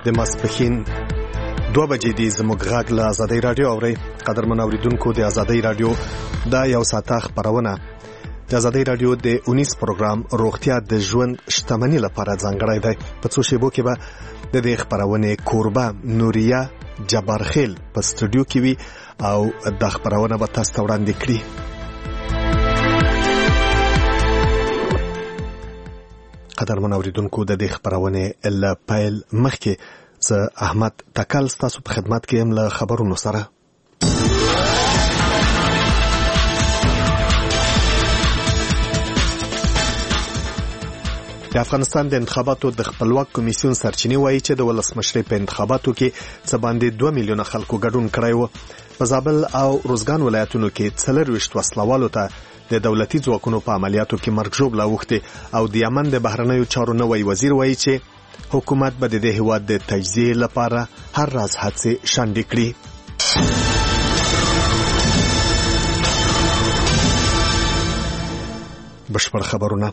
د ماسپښین 2 بجې دي. زموږ غږ له آزادۍ رادیو اورئ. قدرمن اوریدونکو، د آزادۍ رادیو دا یو ساعته خپرونه د آزادۍ رادیو د 19 پروګرام روغتیا د ژوند شتمنۍ لپاره ځانګړی دی. په څو شیبو کې به د دې خپرونې کوربه نوریا جبارخیل په سټوډیو کې وي او د خپرونه به تاسو ته وړاندې کړي. قدرمن اوریدونکو، د دې خپرونې له پیل مخکې زه احمد تکل ستاسو په خدمت کې یم له خبرونو سره. د افغانستان د انتخاباتو د خپلواک کمیسیون سرچینې وایي چې د ولسمشرۍ په انتخاباتو کې څه باندې 2 میلیونه خلکو ګډون کړی و. په زابل او روزګان ولایتونو کې 24 وسلوالو ته د دولتي ځواکونو په عملیاتو کې مرګ ژوبله اوښتې او د یمن د بهرنیو چارو نوی وزیر وایي چې حکومت به د دې هیواد د تجزیې لپاره هر راز هڅې شنډې کړي. بشپړ خبرونه.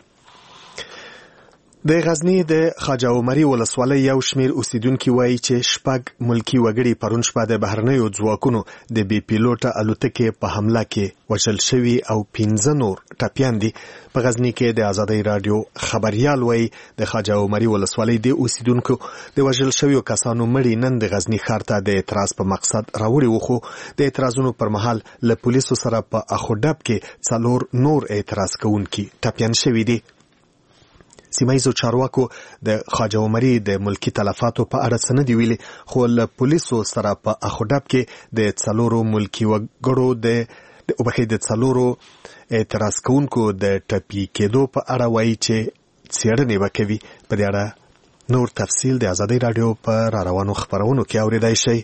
د غزنی د خواجه عمري ولسوالۍ یو شمیر اوسیدونکو وایي چې 6 ملکی وګړي پرون شپه د بهرنیو ځواکونو د بي پیلوټه الوتکې په حمله کې وژل شوي او 15 نور ټپیان دي. په غزنی کې د آزادۍ رادیو خبريال وایي د خواجه عمري ولسوالۍ د اوسیدونکو د وژل شویو کسانو مړي نن د غزنی ښار ته د اعتراض په مقصد راوړي وو، خو د اعتراضونو پر مهال له پولیسو سره په اخوډب کې 4 نور اعتراض کوونکي ټپیان شوي دي. سیمایزو چارواکو د خواجه عمري د ملکی تلفاتو په اړه څه نه دی ویلي، خو له پولیسو سره په اخوډب کې د 4 ملکی وګړو د 4 اعتراض کوونکو د ټپي کېدو په اړه وایي چې څېړنې وکوي. په دې اړه نور تفصیل د آزادۍ رادیو په روانو خبرونو کې اورېدای شئ.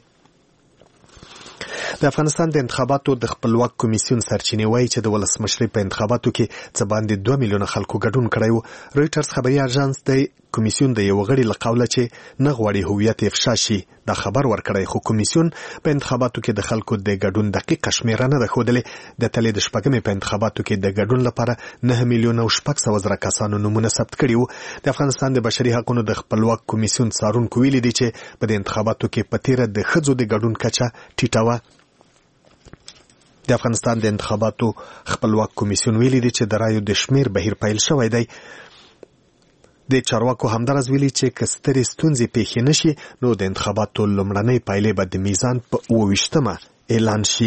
د افغانستان د انتخاباتو د خپلواک کمیسیون سرچینې وایي چې د ولسمشرۍ په انتخاباتو کې څه باندې 2 میلیونه خلکو ګډون کړی و. رویټرز خبري اژانس د کمیسیون د یو غړي له قوله چې نه غواړي هویت افشا شي دا خبر ورکړی، خو کمیسیون په انتخاباتو کې د خلکو د ګډون دقیقه شمیره نه ده ښودلې. د تلې د شپږمې په انتخاباتو کې د ګډون لپاره 9 میلیونه 600,000 کسانو نومونه ثبت کړي وو. د افغانستان د بشري حقوقو د خپلواک کمیسیون څارونکو ویلي دي چې په دې انتخاباتو کې په تیره د ښځو د ګډون کچه ټیټه وه. د افغانستان د انتخاباتو خپلواک کمیسیون ویلي دی چې د رایو د شمیر بهیر پیل شوی دی. د چارواکو همدارس ویلي چې که سترې ستونزې پیښې نشي نو د انتخاباتو لومړنۍ پایلې به د میزان په 28مه اعلان شي.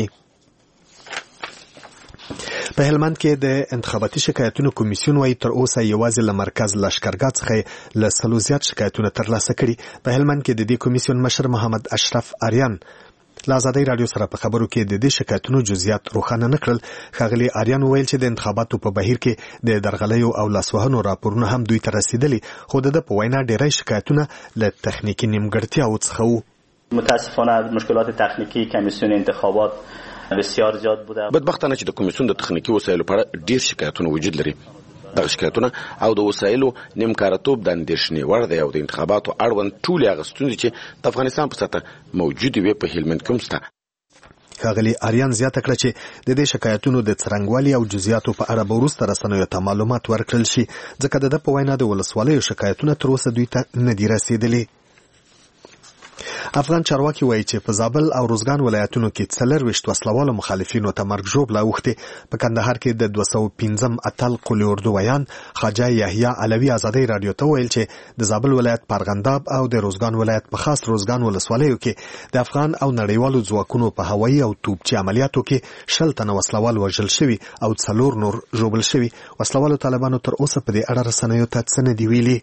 په هلمند کې د انتخاباتي شکایتونو کمیسیون وایي تر اوسه یوازې له مرکز لشکرګاه څخه له 100 زیات شکایتونه ترلاسه کړي. په هلمند کې د دې کمیسیون مشر محمد اشرف آریان له آزادۍ رادیو سره په خبرو کې د دې شکایتونو جزئیات روښانه نه کړل. ښاغلي آریان وویل چې د انتخاباتو په بهیر کې د درغلیو او لاسوهنو راپورونه هم دوی ته رسیدلي، خو د په وینا ډیری شکایتونه له تخنیکی نیمګړتیاوو څخه وو. متاسفانه مشکلات تخنیکی کمیسیون انتخابات بسیار زیاد بوده. بدبختانه چې د کمیسیون د تخنیکی وسایلو په اړه ډیر شکایتونه وجود لري. دغه شکایتونه او د وسایلو نیمکارتوب د اندېښنې وړ دی او د انتخاباتو اړوند ټولې هغه ستونزې چې د افغانستان په سطحه موجودې وي په هلمند کې هم شته. ښاغلي آریان زیاته کړه چې د دې شکایتونو د څرنګوالي او جزئیاتو په اړه به وروسته رسنیو ته معلومات ورکړل شي، ځکه د په وینا د ولسوالیو شکایتونه تر اوسه دوی ته نه دي رسیدلي. افغان چارواکي وایي چې په زابل او روزګان ولایتونو کې 24 وسلوالو مخالفینو ته مرګ ژوبله اوښتې. په کندهار کې د 215 اتل قولي اردو ویان خواجه یحیی علوي آزادۍ رادیو ته ویل چې د زابل ولایت پارغنداب او د روزګان ولایت په خاص روزګان ولسوالیو کې د افغان او نړیوالو ځواکونو په هوایي او توپچي عملیاتو کې 60 تنه وسلوال وژل شوي او 4 نور ژوبل شوي. وسلوالو طالبانو تر اوسه په دې اړه رسنیو ته څه نه دي ویلي.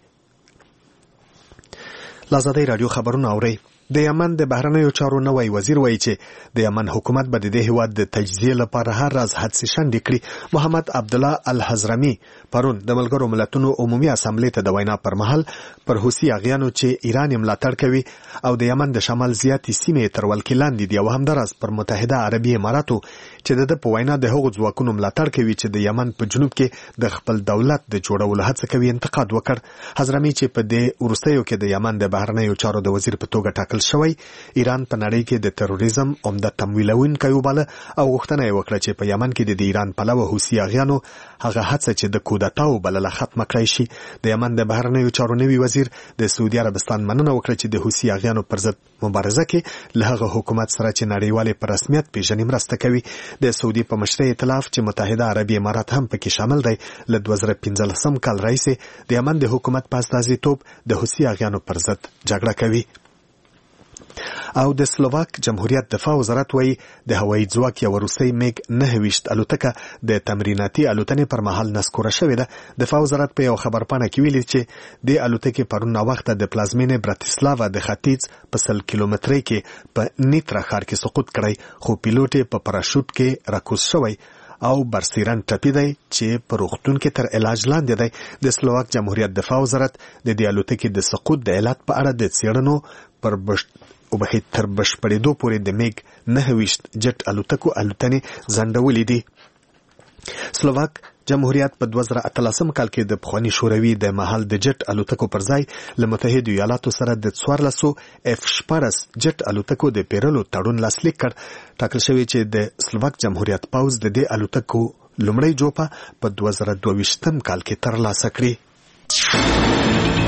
آزادۍ رادیو خبرونه اورئ. د یمن د بهرنیو چارو نوی وزیر وایي چې د یمن حکومت به د دې هیواد د تجزیې لپاره هر راز هڅې شنډې کړي. محمد عبدالله الحضرمي پرون د ملګرو ملتونو عمومي اسامبلې ته د وینا پر مهال پر حوثي اغیانو چې ایران یې ملاتړ کوي او د یمن د شمال زیاتې سیمې تر ولکې لاندې دي او همداراز پر متحده عربي اماراتو چې د په وینا د هغو ځواکونو ملاتړ کوي چې د یمن په جنوب کې د خپل دولت د جوړولو هڅه کوي انتقاد وکړ. حضرمي چې په دې وروستیو کې د یمن د بهرنیو چارو د وزیر په توګه ټاکل شوی، ایران په نړۍ کې د تروریزم عمده تمویلونکی وباله او غوښتنه یې وکړه چې په یمن کې د ایران پلوه حوثي اغیانو هغه هڅه چې د کودتا وبلله ختمه کړای شي. د یمن د بهرنیو چارو نوي وزیر وزیر د سعودي عربستان مننه وکړه چې د حوثي اغیانو پر ضد مبارزه کې له هغه حکومت سره چې نړیوال په رسمیت پیژنې مرسته کوي. د سعودي په مشرۍ ائتلاف چې متحده عربي امارات هم پکې شامل دی له 2015 کال راهیسې د یمن د حکومت په استازیتوب د حوثي اغیانو پر ضد جګړه کوي. او د سلوواک جمهوریت دفاع وزارت وایي د هوایي ځواک یو روسي میګ 9 الوتکه د تمریناتي الوتنې پر مهال نسکوره شوې ده. دفاع وزارت په یو خبرپاڼه کې ویلي چې د الوتکې پرون وخت د پلازمینې براتیسلاوا د ختیځ په 100 کیلومترۍ کې په نیترا ښار کې سقوط کړی، خو پیلوټ یې په پراشوټ کې راکوز شوی او برسیرن ټپي دی چې په روغتون کې تر علاج لاندې دی. د سلوواک جمهوریت دفاع وزارت د دې الوتکې د سقوط د علت په اړه د څېړنو پر تر بشپړېدو پورې د میګ 9 جټ الوتکو الوتنې ځنډولې دي. سلوواک جمهوریت په 2013 کال کې د پخواني شوروي د مهال د جټ الوتکو پر ځای له متحده ایالاتو سره د 1400 F-14 جټ الوتکو د پیرلو تړون لاسلیک کړ. ټاکل شوی چې د سلوواک جمهوریت پوځ د دې الوتکو لومړی جوپه په 2022 کال کې ترلاسه کړي.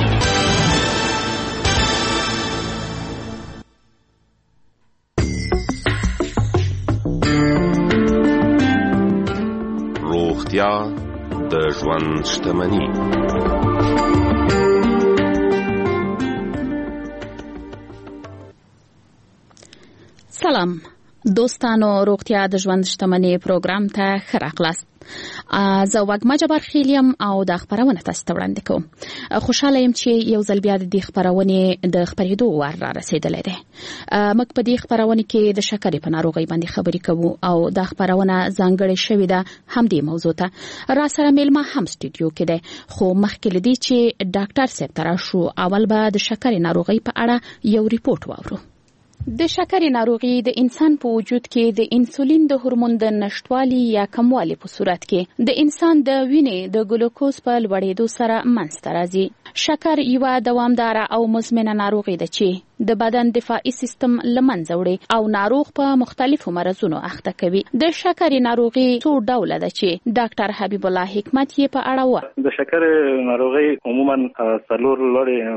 د ژوند شتمني. سلام دوستانو، روغتیا د ژوند شتمني پروګرام ته ښه راغلاست. زه وګما جبار خیلیم او د خبرونه تاسو ته وړاندې کوم. خوشاله یم چې یو ځل بیا د خبرونه د خبرېدو وار را رسیدلې ده. موږ په دې خبرونه کې د شکرې په ناروغۍ باندې خبرې کوو او د خبرونه ځانګړې شوې ده هم دې موضوع ته. را سره میلمه هم سټوډیو کې ده، خو مخکې لدی چې ډاکټر صاحب تر شو اول به د شکرې ناروغۍ په اړه یو ریپورت واورو. د شکرې ناروغي د انسان په وجود کې د انسولین د هورمون د نشټوالي یا کموالي په صورت کې د انسان د وینې د ګلوکوز په لوړېدو سره منځته راځي. شکر یو دوامدار او مزمنه ناروغي ده چې د بدن دفاعي سیستم لمنځه وړي او ناروغ په مختلفو مرزونو اخته کوي. د شکرې ناروغي څو ډوله ده چې ډاکټر حبیب الله حکمت یې په اړه و. د شکرې ناروغي عموما څلور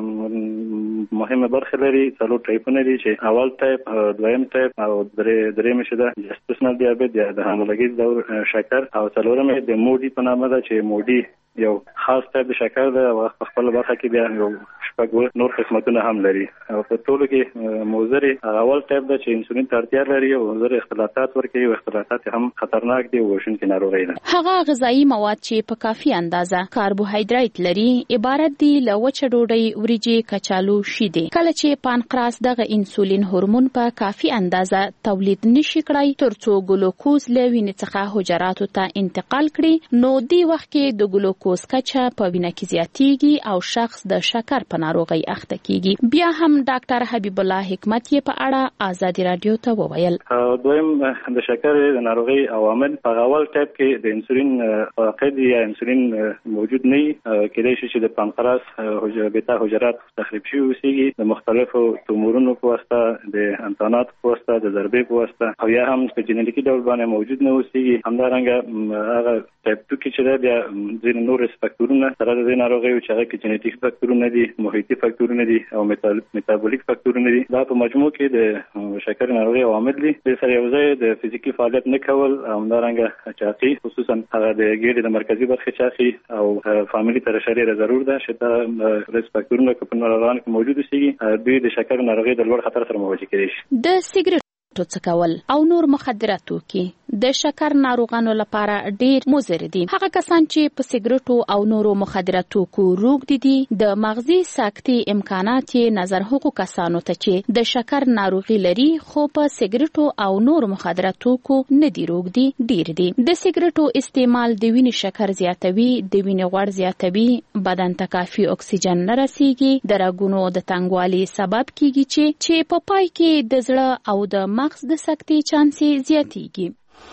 لوړې مهمه برخې لري، څلور ټایپونه دي چې اول ټایپ، دویم ټایپ او درېیم چې ده جستشنل دیابت یا د حاملګي دور شکر، او څلورم د مودي په نامه ده چې مودي یو خاص ټایپ د شکر ده او خپل برخه کې بیا یو شپږ نور قسمتونه هم لري. او په ټولو کې موزري اول ټایپ ده چې انسولین ته اړتیا لري او موزري اختلالات ورکوي او اختلالات هم خطرناک دي او وژونکي ناروغي ده. هغه غذایی مواد چې په کافي اندازه کاربوهایډریټ لري عبارت دي له وچه ډوډۍ، وریجې، کچالو، شیدې. کله چې پانکراس دغه انسولین هورمون په کافي اندازه تولید نشي کړای ترڅو ګلوکوز له وینې څخه حجراتو ته انتقال کړي، نو دی وخت کې د ګلوکوز کچه په وینه کې زیاتیږي او شخص د شکر په ناروغۍ اخته کیږي. بیا هم ډاکټر حبیب الله حکمت یې په اړه آزادي رادیو ته وویل. دویم د شکر د ناروغۍ عوامل په اول ټایپ کې د انسولین فاقد یا انسولین موجود نه کېدای شي چې د پانکراس بیتا حجرات تخریب شي اوسېږي د مختلفو تومورونو په واسطه، د انتانات په واسطه، د ضربې په واسطه، او یا هم په جنیټیکي ډول باندې موجود نه اوسېږي. همدارنګه هغه ټایپ 2 کې چې ده بیا ځینې نور فاکتورونه سره د ناروغۍ چې هغه کې جنیټیک فاکتورونه دي، محیطي فاکتورونه دي او میټابولیک فاکتورونه دي. دا په مجموع کې د شکر ناروغۍ عوامل دي. د سره یو ځای د فزیکي فعالیت نه کول، همدارنګه چاقي، خصوصا هغه د ګېډې د مرکزي برخې چاقي او فاميلي ترشحي ضرور ده چې دا ریسک فاکتورونه په ناروغانو کې موجود اوسېږي، دوی د شکر ناروغۍ د لوړ خطر سره مواجه کېدای شي. د سیګریټ څکول او نور مخدرات توکي د شکر ناروغانو لپاره ډیر مضر دي. هغه کسان چې په سیګریټو او نورو مخدرات توکو روږدي دي د مغزي ساکتي امکانات یې نظر هغو کسانو ته چې د شکر ناروغي لري خو په سیګریټو او نورو مخدرات توکو نه دي روږدي ډیر دي. د سیګریټو استعمال د وینې شکر زیاتوي، د وینې غوړ زیاتوي، بدن ته کافي اکسیجن نه رسیږي، د رګونو د تنګوالي سبب کیږي چې په پای کې د زړه او د مغز د سکتې چانسي زیاتیږي.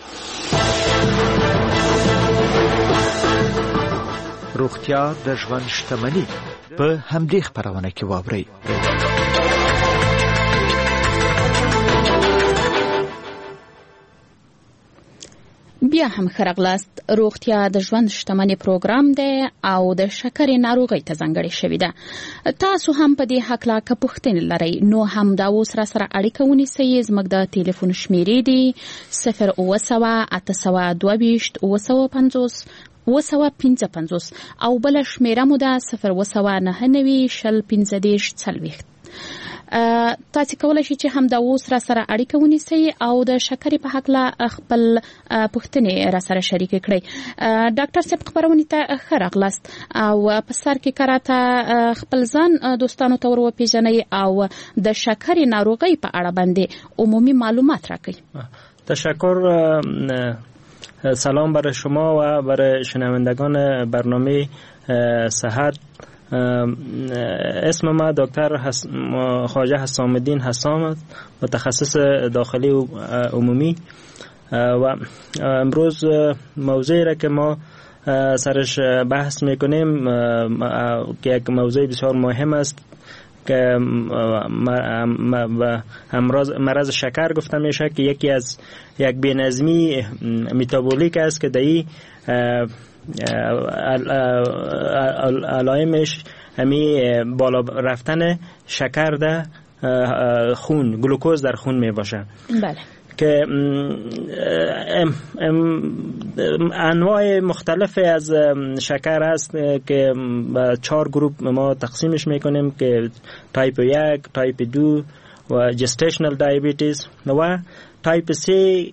روغتیا د ژوند شتمني په همدې خبرونه کې واورئ. بیا هم خرغلاست روغتیا د ژوند شتمنۍ پروګرام دی او د شکرې ناروغۍ ته ځانګړې شوې ده. تاسو هم په دې هکله که پوښتنې لرئ نو هم دا اوس راسره اړیکه ونیسئ. زموږ د ټلیفون شمیرې دي 080 او بل شمیره مو ده 029901540. تاسو کولای شئ چې هم دا اوس را سره اړیکه ونیسئ او د شکرې په حق خپل پوښتنې را سره شریک کړئ. ډاکټر صاحب خبرونه ته ښه راغلاست او په سر کې کراته خپل ځان دوستانو ته وروپیژنئ او د شکرې ناروغۍ په اړه باندې عمومی معلومات راکړئ. تشکر. سلام برای شما و برای شنوندگان برنامه صحت. اسم ما دکتر خواجه حسام الدین حسام، متخصص داخلی و عمومی، و امروز موضوعی را که ما سرش بحث میکنیم که یک موضوع بسیار مهم است که مرض شکر گفته میشه که یکی از یک بی‌نظمی متابولیک است که دایی علائمش همی بالا رفتن شکر در خون، گلوکوز در خون می باشه. بله. که انواع مختلف از شکر است که به 4 گروه ما تقسیمش میکنیم که تایپ 1، تایپ 2 و جستیشنال دیابتیس و تایپ 3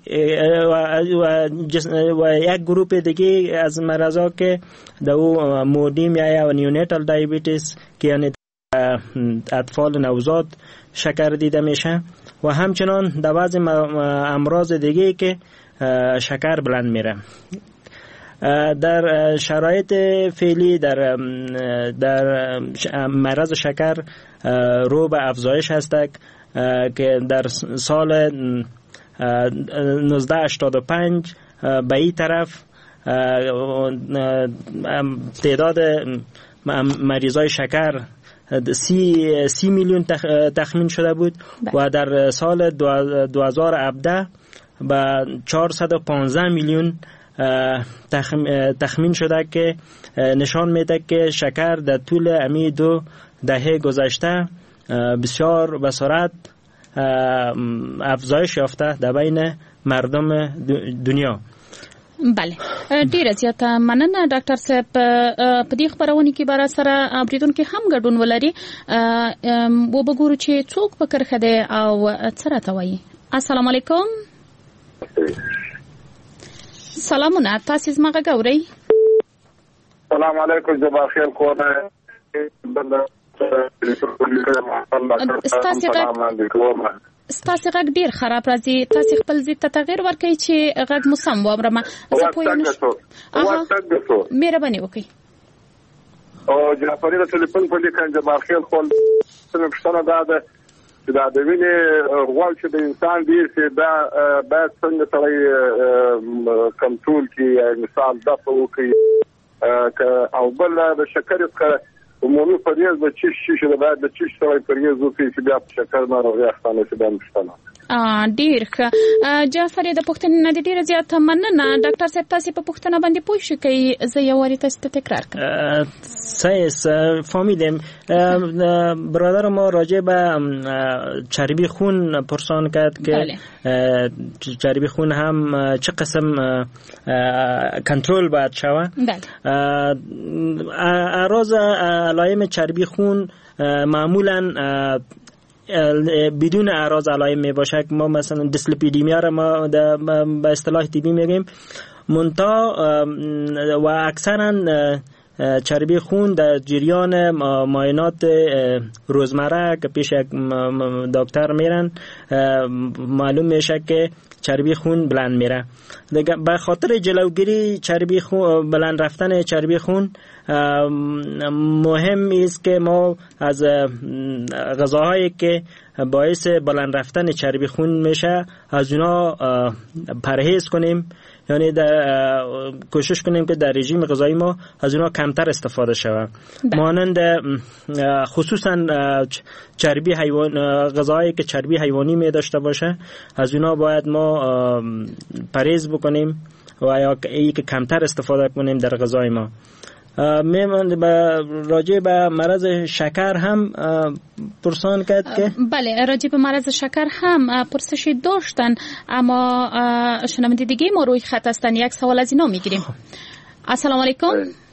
و یک گروه دیگه از مرضا که دو مودیم یا نیونیتال دیابتیس که یعنی اطفال نوزاد شکر دیده میشه و همچنان در بعض امراض دیگه که شکر بلند میره. در شرایط فعلی در مرض شکر رو به افزایش هست که در سال 1985 به این طرف تعداد مریضای شکر 30 میلیون تخمین شده بود و در سال 2017 به 415 میلیون تخمین شده که نشان میده که شکر در طول امی 2 دهه گذشته بسیار به سرعت افزایش یافته در بین مردم دنیا. بله، ډیره زیاته مننه ډاکټر صاحب. په دې خبرونه کې بار سره اوریدونکو هم ګډون ولري و بګورو چې څوک په کرخه ده او څه راته وایي. السلام علیکم. سلامونه، تاسو زما غوړی. سلام علیکم، جبار خیر کوه. ستاسو غږ ډیر خراب راځي. تاسو خپل ځای ته تغیر ورکړئ چې غږ مو سم واورم. زه پوه نه شم. مهرباني وکړئ. او جعفری د ټلیفون په لیکن جبار خیر خپل څنګه ده چې دا د وینې غوړ چې د انسان دی چې دا باید څنګه سړی کنټرول کړي، مثال دا وکړي او بل د شکر عمومي پرهیز د چیش شي د باید د چیش سره پرهیز وکړي چې بیا شکر ناروغي اخته شي. دا مشکله ډیر ښه. جعفر د پښتنې نه ډیر زیات مننه. ډاکټر صاحب تاسو په پښتنه باندې پوه شئ که زه یو واری تاسو ته تکرار کړم. فهمیدم. برادر ما راجع به چربی خون پرسان کرد که چربی خون هم چه قسم کنترل باید شود. اعراض علائم چربی خون معمولا بدون اعراض علائم می باشه. ما مثلا دیسلیپیدیمیا را ما به اصطلاح طبی میگیم منتها و اکثرا چربی خون در جریان معاینات روزمره که پیش یک دکتر میرن معلوم میشه که چربی خون بلند میره. به خاطر جلوگیری چربی خون بلند رفتن چربی خون مهم است که ما از غذاهایی که باعث بلند رفتن چربی خون میشه از اونا پرهیز کنیم، یعنی کوشش کنیم که در رژیم غذایی ما از اونا کمتر استفاده شود. مانند خصوصا چربی حیوان، غذاهایی که چربی حیوانی می داشته باشه از اونا باید ما پرهیز بکنیم و یا ای که کمتر استفاده کنیم در غذای ما. راجع به مرض شکر هم پرسان کرد که بله، راجع به مرض شکر هم پرسشی داشتن، اما شنونده دیگه ما روی خط هستن. یک سوال از اینا میگیریم. السلام علیکم.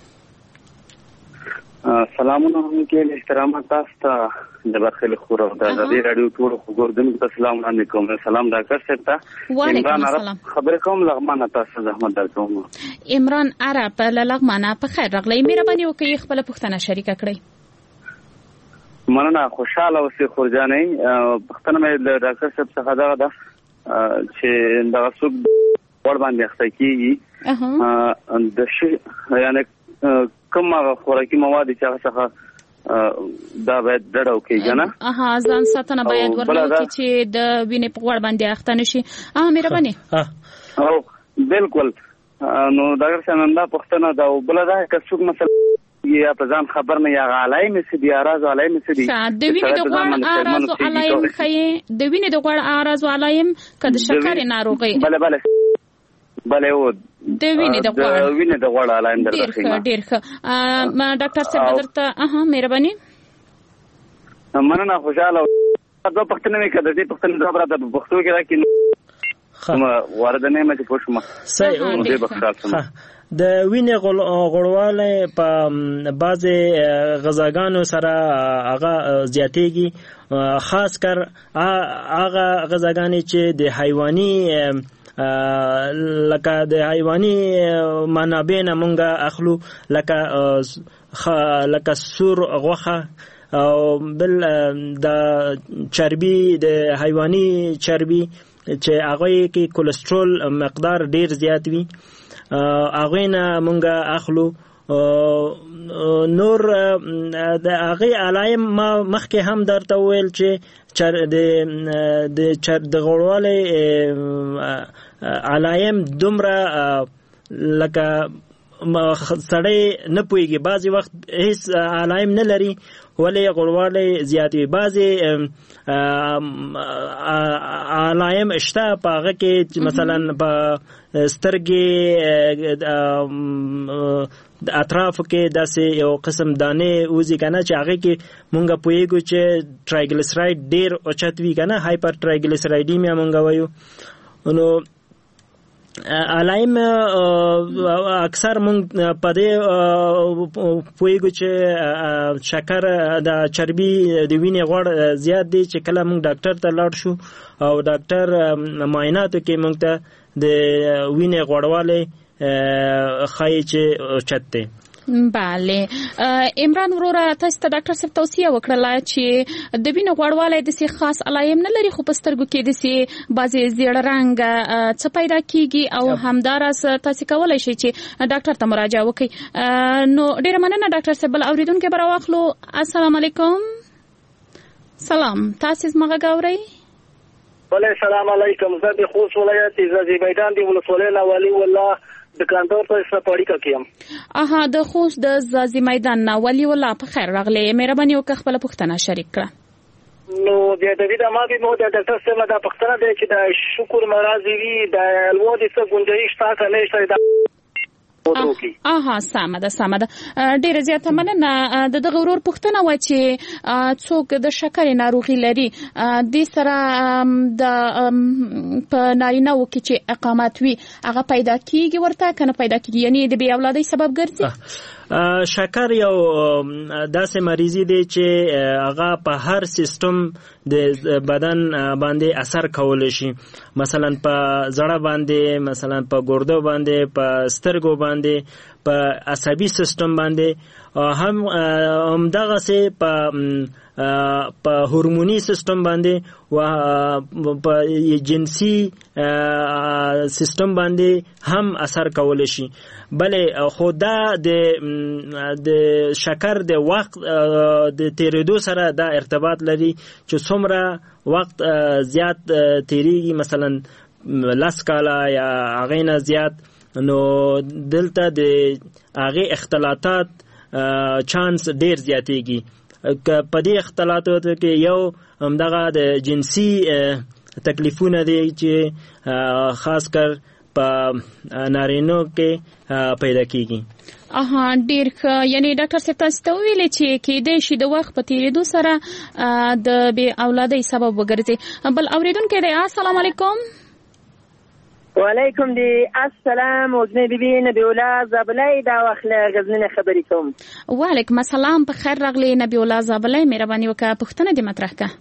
سلامونه علیکم، احترامات تاسو د برخل خورو د رادیو ټول وګوردم ته سلام علیکم. سلام ډاکټر صاحب ته. وعلیکم السلام. خبر کوم لغمانه تاسو زحمت درکوم. عمران عرب لغمانه په خیر راغلی. مهرباني وکړئ خپل پوښتنه شریکه کړئ. مننه، خوشاله اوسئ خورجانې. پوښتنه مې د ډاکټر صاحب څخه دا ده چې دغه څوک ور باندې اخته کیږي د شي یعنی کومه خوراکي مواد چې هغه څخه دا باید ډډه وکړي کنه. ځان ساتنه باید ورلو چې د وینې په غوړ باندې اخته نشي. مهرباني. او بالکل. نو ډاکټر صاحب دا پوښتنه دا بل دا که څوک مثلا یا په ځان خبر نه یا غالای مې سدي اراز علای مې سدي د وینې د غوړ اراز علایم خي د وینې د غوړ اراز علایم کده شکر ناروغي. بله و د وینې د غوړ علایم درته. ډیر ښه. ډاکټر صاحب درته مهرباني. مننه، خوشاله. دا پښتنه مې کده دې پښتنه دا برابر د پښتو کې راکې واردنه مې پوښتنه. صحیح. د وینې غوړوالی په بعضې غذاګانو سره هغه زیاتېږي، خاص کر هغه غذاګانې چې د حیواني لکه د حیواني منابع نه مونږ اخلو، لکه سور غوښه او بل د چربي، د حیواني چربي چې هغه کې کولېسترول مقدار ډیر زیات وي، هغه نه مونږ اخلو. نور د هغه علایم ما مخکې هم درته وویل چې د غوړوالي علایم دومره لکه سړی نه پوهیږي، بعضی وخت هیڅ علایم نه لري ولی غوړوالی زیات وي. بعضی علایم شته په هغه کې مثلا په سترګې اطرافو کې داسې یو قسم دانې وځي کنه چې هغه کې مونږ پوهیږو چې ټرایګلیسراید ډیر اوچت وي کنه، هایپر ټرایګلیسرایډیمیا مونږ وایو. نو علایم اکثر مونږ په دې پوهیږو چې شکر د چربي د وینې غوړ زیات دی چې کله مونږ ډاکټر ته لاړ شو او ډاکټر معایناتو کې مونږ ته د وینې غوړوالی ښایي چې اوچت دی. بله. عمران وروره تاسو ته ډاکټر صاحب توصیه وکړه چې د وینې غوړوالی داسې خاص علایم نه لري، خو په سترګو کې داسې بعضې زیړه رنګ څه پیدا کیږي او همداراز تاسو کولی شئ چې ډاکټر ته مراجعه وکړئ. نو ډیره مننه ډاکټر صاحب. بل اوریدونکی به راواخلو. السلام علیکم. سلام، تاسو زما غږ اورئ؟ بله، سلام علیکم. زه د خوست ولایت زازي میدان د ولسوالۍ نه ولي والله د کاندور ته سپاړی کیم. د خوست د زازي میدان نه ولي والله په خیر راغلی. مهرباني وکړه خپل پوښتنه شریک کړه. نو د دې د ما به مو د ډاکټر صاحب دا پوښتنه ده چې د شکر مرض وی د الوادي څخه گنجائش تا کنه شته دا سمه ده. ډیره زیاته مننه. د غرور پوښتنه و چې څوک د شکر ناروغي لري د سره د په نارینه و کې چې اقامت وي هغه پیدا کیږي ورته کنه پیدا کیږي، یعنی د بی اولادۍ سبب ګرځي. شکر یو داسې مریضي دی چې هغه په هر سیستم د بدن باندې اثر کولی شي، مثلا په زړه باندې، مثلا په ګردو باندې، په سترګو باندې، په عصبي سیستم باندې هم دغه سه په هورموني سیستم باندې او په جنسي سیستم باندې هم اثر کول شي. بلې خدا د شکر د وخت د تیریدو سره دا ارتباط لري چې څومره وخت زیات تیریږي، مثلا 10 کاله یا هغه نه زیات، نو دلته د هغه اختلاطات چانس ډیر زیاتېږي. په دې اختلاطاتو کې یو همدغه د جنسي تکلیفونه دي چې خاص کر په نارینو کې پیدا کیږي. ډیر یعنی ډاکټر صاحب تاسو ته ویلې چې کېدې شي د وخت په تیریدو سره د بې اولادۍ سبب وګرځي. بل اوریدونکو دی، السلام علیکم. وعلیکم دی السلام. وزنی بیبی نبی الله زابلای دا واخله غزنین خبرې کوم. وعلیکم السلام، په خیر راغلی نبی الله زابلای. مهرباني وکړه پوښتنه دې مطرح کړه.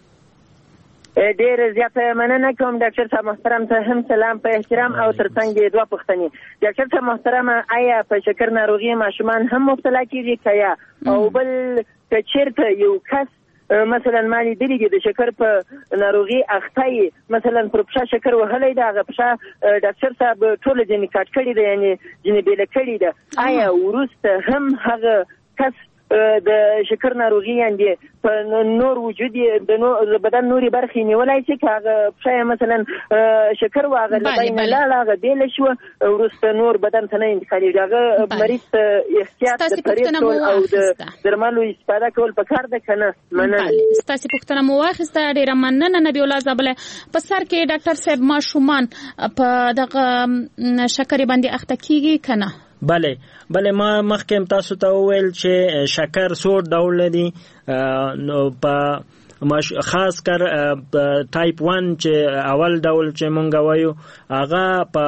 ډیر زیاته مننه کوم ډاکټر صاحب محترم ته هم سلام په احترام او ترڅنګ دوه پوښتنې. ډاکټر صاحب محترم، آیا په شکر ناروغي ماشومان هم مبتلا کیږي کیا؟ او بل چیرته یو کس مثلا مالی دیږي د شکر په ناروغي اخته مثلا پر پښه شکر وهلې دا غپښه ډاکټر صاحب ټول ځینې کټ کړي دی، یعنی ځینې بیل کړي ده، آیا ورسته هم هغه کس د شکر ناروغي یعنی په نور وجود د بدن نوري برخې نیولای شي؟ هغه پښه مثلا شکر واغه لبین لاغه بیل شو ورسته نور بدن ته نه انتقالي، هغه مریض احتیاط د پریټول او د درملو استفاده کول پکار ده کنه؟ مننه. ستاسو پوښتنه مو واخیسته، ډیره مننه نبی الله زابله. په سر کې ډاکټر صاحب ماشومان په دغه شکر باندې اخته کیږي کنه؟ بله ما مخکې تاسو ته وویل چې شکر څو ډول دي، نو په خاص کر ټایپ 1 چې اول ډول چې مونږ وایو هغه په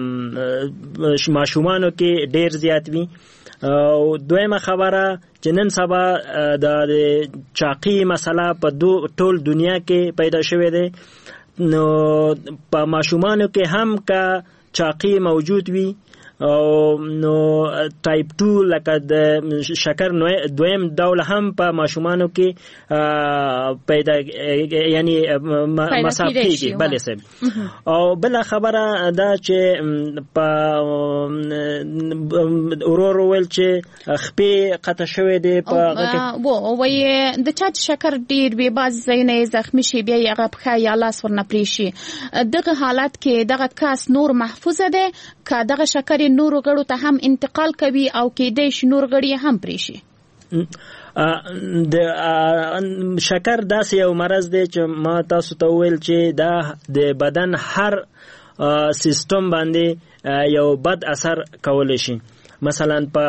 ماشومانو کې ډیر زیات وي. او دویمه خبره چې نن سبا د چاقي مسله په ټول دنیا کې پیدا شوې ده، نو په ماشومانو کې هم کا چاقي موجود وي. او نو ټایپ 2 لکه د شکر دویم ډول هم په ماشومانو کې پیدا یعنی مصاب کیږي. بله صاحب. او بل خبره دا چې په اورور ول چې خپې قطع شوې دي په وای د چا شکر ډیر به باز زینې زخمی شي بیا هغه په یا لاس ورنه پریشي، دغه حالت کې دغه کاس نور محفوظه ده که دغه شکر نور غړو ته هم انتقال کوي او کېدې شي نور غړي هم پریشي؟ د شکر داسې یو مرض دی چې ما تاسو ته ویل چې دا د بدن هر سیستم باندې یو بد اثر کولی شي. مثلا په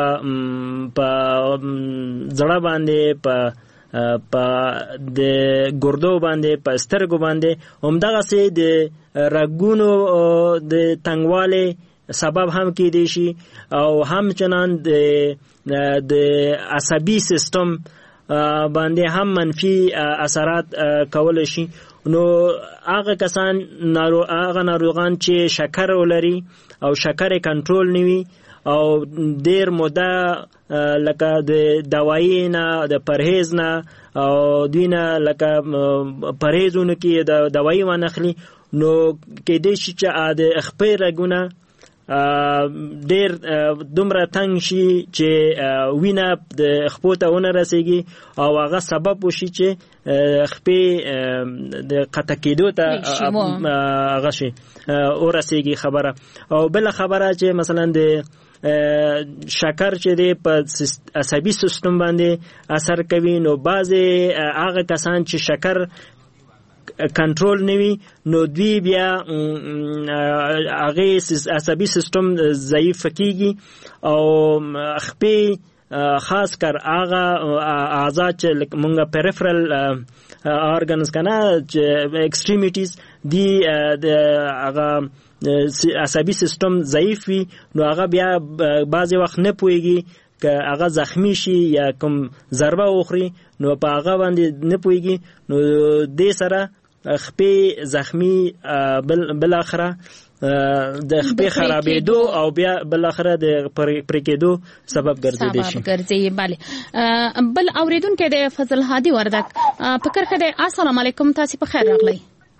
زړه باندې، په د ګردو باندې، په سترګو باندې، همدغه سي د رګونو د تنګوالي سبب هم کېدی شي، او همچنان د عصبي سیستم باندې هم منفي اثرات کول شي. نو هغه کسان هغه ناروغان چې شکر ولري او شکر کنټرول نوي او ډیر موده لکه د دوايي نه د پرهیز نه او دینه لکه پرهیزونه کې د دوايي ونخلي، نو کې دې شي چې د خپې رګونه ډیر دومره تنگ شي چې وینه د خپو ته ونه رسیږي او هغه سبب وشي چې خپې د قطع کېدو ته هغه شي او رسیږي خبره. او بل خبره چې مثلا د شکر چې دی په عصبي سیستم باندې اثر کوي، نو بعضې هغه کسان چې شکر کنټرول نوي نو دوی بیا هغه عصبي سیستم ضعیف کیږي او خپې خاص کر هغه اعضاء چې مونږه پریفرل ارګنز کنه چې ایکستریمیټیز دی هغه عصبي سیستم ضعیف وي، نو هغه بیا بعضی وخت نه پويږي که هغه زخمی شي یا کوم ضربه وخوري، نو په هغه باندې نه پويږي، نو دې سره خپې زخمی بل اخره د خپې خرابېدو او بیا بل اخره د پرېکېدو سبب ګرځېدلی شي. بله بل اوریدونکی د فضل هادي وردک په کرښه دی. السلام علیکم، تاسې په خیر راغلی.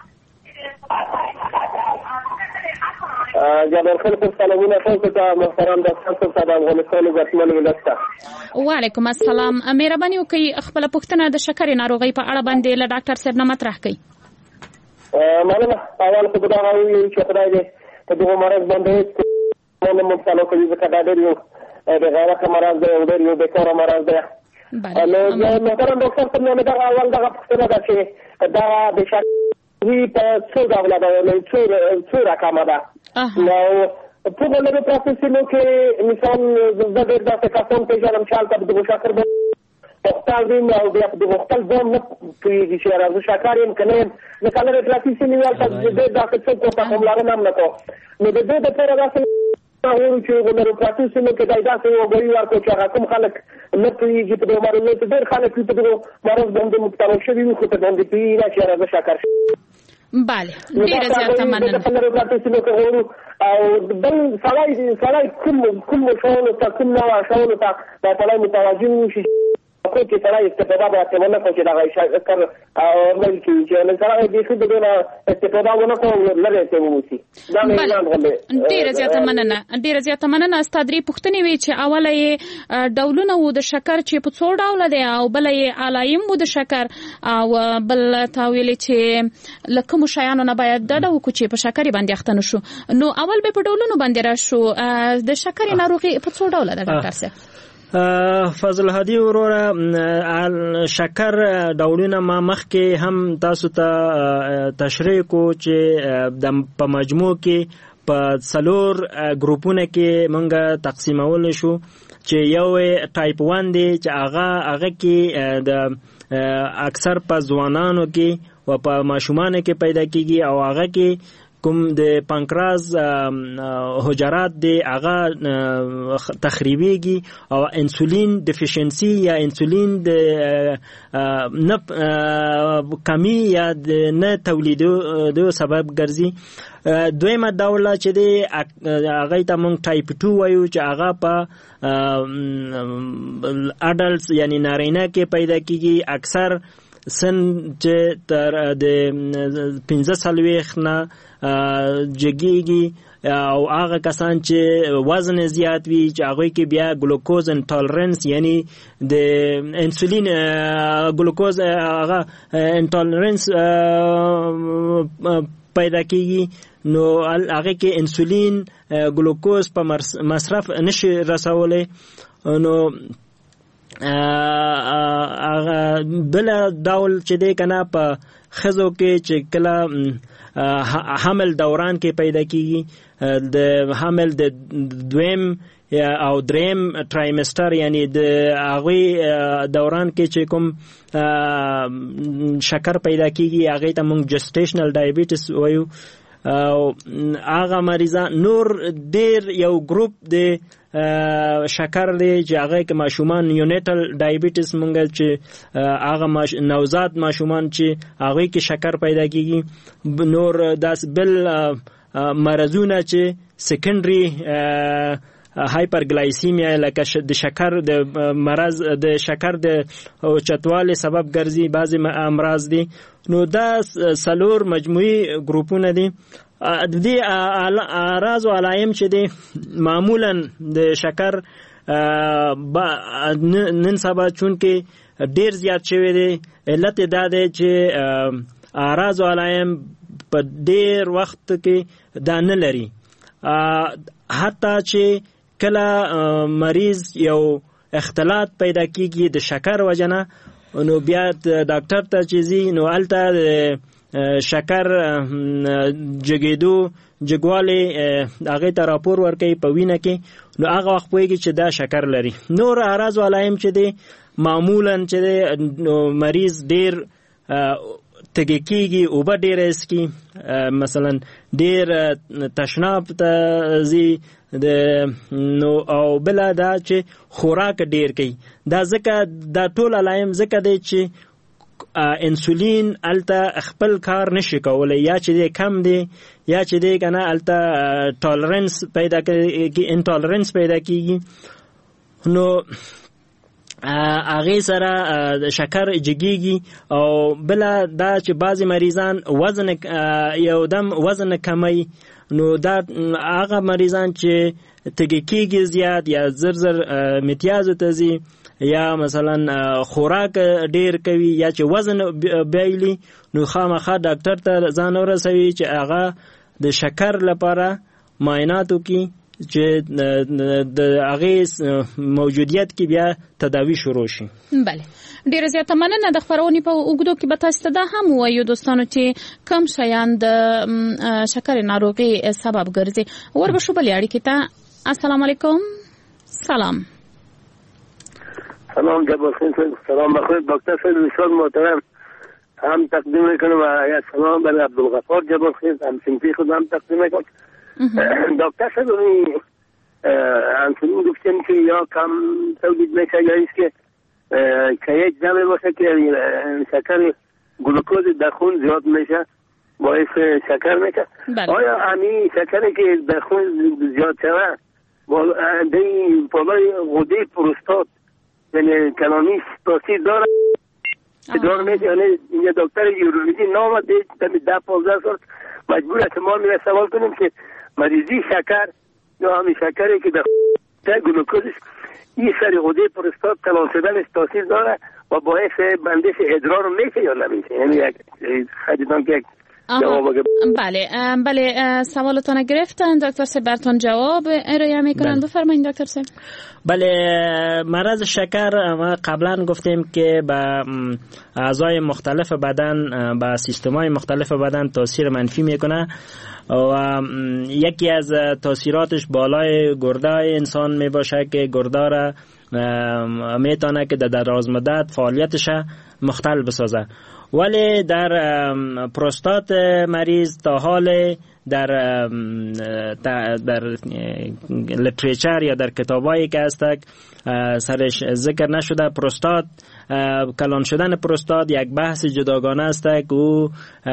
جناب خلکو سلامونه تاسو ته محترم ډاکټر صاحب د افغانستان ګټمن ولایت ته. وعلیکم السلام. مهرباني وکړئ خپل پوښتنه د شکرې ناروغۍ په اړه باندې له ډاکټر صاحب نه مطرح کړئ. مننه. اول خو دا وایي چې خدای دې په دغه مرض باندې نه مبتلا کوي، ځکه دا ډېر یو د غیرت مرض دی او ډېر یو بېکاره مرض دی. نو محترم ډاکټر صاحب نه دا اول دغه پوښتنه ده چې دا د شکرې په څو ډوله ده، څو رقمه ده. نو په دغه پروسیسونو کې مثال زه ډېر داسې کسان پېژنم چې هلته د شکر پختال دین او بیا د خپل ځان نه پوهېږي چې راځه شکر یم که نه یم، ځکه لرې پروسیسونې هلته ډېر داسې څوک ورته پاملرنه هم نه کوو. نو د دې دپاره داسې وایو چې د پروسیسونو کې دی داسې یو ګړي ورکړو چې هغه کوم خلک نه پوهېږي په دغه مرض، ډېر خلک په دغه مرض باندې مبتلا شوي وي خو په باندې پوهېږي نه چې راځه شکر شي. بله ډېره زیاته مننه. او بل سړی کوم شیانو ته کوم نوع شیانو ته دا سړی متوجه وشي چې سړی استفاده به اتې ونه کړو چې دغه شکر عمل کړي، چې سړی بیخي د دې نه استفاده ونه کړو لرې اتې ووسي. ډېره زیاته مننه. ډېره زیاته مننه. ستا درې پوښتنې وې چې اوله یې ډولونه وو د شکر چې په څو ډوله دی، او بله یې علایم وو د شکر، او بل تا ویلې چې له کومو شیانو نه باید ډډه وکړو چې په شکرې باندې اخته نه شو. نو اول به په ډولونو باندې راشو. د شکرې ناروغي په څو ډوله ده ډاکټر صاحب؟ فضل هادي وروره شکر ډولونه ما مخکې هم تاسو ته تشریح کو چې په مجموع کې په 4 ګروپونه کې مونږه تقسیمول شو، چې یو ټایپ 1 دی چې هغه کې د اکثر په ځوانانو کې او په ماشومانو کې پیدا کیږي، او هغه کې کوم د پانکراس حجرات دی هغه تخریبیږي او انسولین ډیفیشنسي یا انسولین د نه کمی یا د نه تولیدو سبب ګرځي. دویمه ډوله چې دی هغه ته مونږ ټایپ 2 وایو چې هغه په اډلټس یعنی نارینه کې پیدا کیږي، اکثر سن چې تر د 15 نه جګیږي، او هغه کسان چې وزن زیات وي چې هغه کې بیا ګلوکوز انټالرنس یعنی د انسولین ګلوکوز هغه انټالرنس پیدا کیږي. نو هغه کې انسولین ګلوکوز په مصرف نشي رسولای. نو بل ډول چې دی کنه په خزو کې چې کله حمل دوران کې پیدا کیږي، د حمل د دویم او دریم ټرایمستر یعنی د هغه دوران کې چې کوم شکر پیدا کیږي هغه ته موږ جسټیشنل ډایبټیس وایو. هغه مریضان نور ډیر یو ګروپ دی شکر دی چې هغه کې ماشومان یونیټل ډایبټیس مونږ چې هغه نوزاد ماشومان چې هغه کې شکر پیدا کیږي. نور داس بل مرزونه چې سیکنډري هایپرګلایسیمیا لکه د شکر د مرض د شکر د چتواله سبب ګرځي بعضی امراض دي. نو دا 4 مجموعي ګروپونه دي. د دې اعراض او علایم چې دي معمولا د شکر نن سبا چون کې ډیر زیات شوی دی، علت دا دی چې اعراض او علایم په ډیر وخت کې دا نه لري. حتی چې کله مریض یو اختلاط پیدا کیږي د شکر وجنه، نو بیا ډاکټر ته چیزی نو الته شکر جګیدو جګواله هغه ته راپور ورکړي په وینه کې، نو هغه وخت پوهیږي چې دا شکر لري. نور اعراض علایم چې دی معمولا چې مریض ډیر تګی کیږي او به ډیر اسکی، مثلا ډیر تشناب ته زی نو او بل دا چې خوراک ډیر کوي. دا ځکه دا ټول علایم ځکه دی چې انسولین الته خپل کار نشي کولای، یا چې کم دی یا چې کنه الته ټالرنس پیدا کیږي، انټالرنس پیدا کیږي. نو هغه سره شکر جګیږي. او بل دا چې بعضی مریضان وزن یو دم وزن کمی، نو دا هغه مریضان چې تګ کیږي زیات یا زر امتیاز ته ځي، یا مثلا خوراک ډیر کوي، یا چې وزن بیایلی، نو خامخا ډاکټر ته ځان ورسوي چې هغه د شکر لپاره معاینات وکړي چې د هغه موجودیت کې بیا تداوی شروع شي. بله، ډیره زیاته مننه. د خبرونې په اوږدو کې به تاسو ته دا هم ووایو دوستانو چې کم شیان د شکر ناروغي سبب ګرځي. وربشو بلې اړیکې ته. السلام علیکم. سلام جبار خان صاحب. سلام بخیر ډاکټر صاحب. بسیار محترم هم تقدیم میکنم و یا سلام برای عبدالغفار جبار خان هم سنفی خود هم تقدیم میکنم. دکتر صاحب انسولین گفتن که یا کم تولید میشه یا ایست که یک جمعه باشه که شکر گلوکوز در خون زیاد میشه باعث شکر میشه. آیا همین شکری که در خون زیاد شده بالای غده پروستات یعنی کلانیش تاثیر داره؟ داره میشه؟ یعنی اینجا دکتر یورولوژی نامد 10-15 سال مجبور است ما میره سوال کنیم که مریضی شکر یا همین شکری که در گلوکوزش این سری غده پروستات کلان شدنش تاثیر داره و باعث بندش ادرار میشه یا نمیشه؟ یعنی یک خدیدان که بله سوالتان گرفتن دکتر صاحب براتون جواب ارائه میکنن. بفرمایید دکتر صاحب. بله، مرض شکر ما قبلا گفتیم که به اعضای مختلف بدن، به سیستم‌های مختلف بدن تاثیر منفی میکنه و یکی از تاثیراتش بالای گرده انسان میباشه که گرده را میتونه که در دراز مدت فعالیتش مختل بسازه. ولی در پروستات مریض تا حال در لیتریچر یا در کتابایی که هست سرش ذکر نشده. پروستات، کلان شدن پروستات یک بحث جداگانه است که او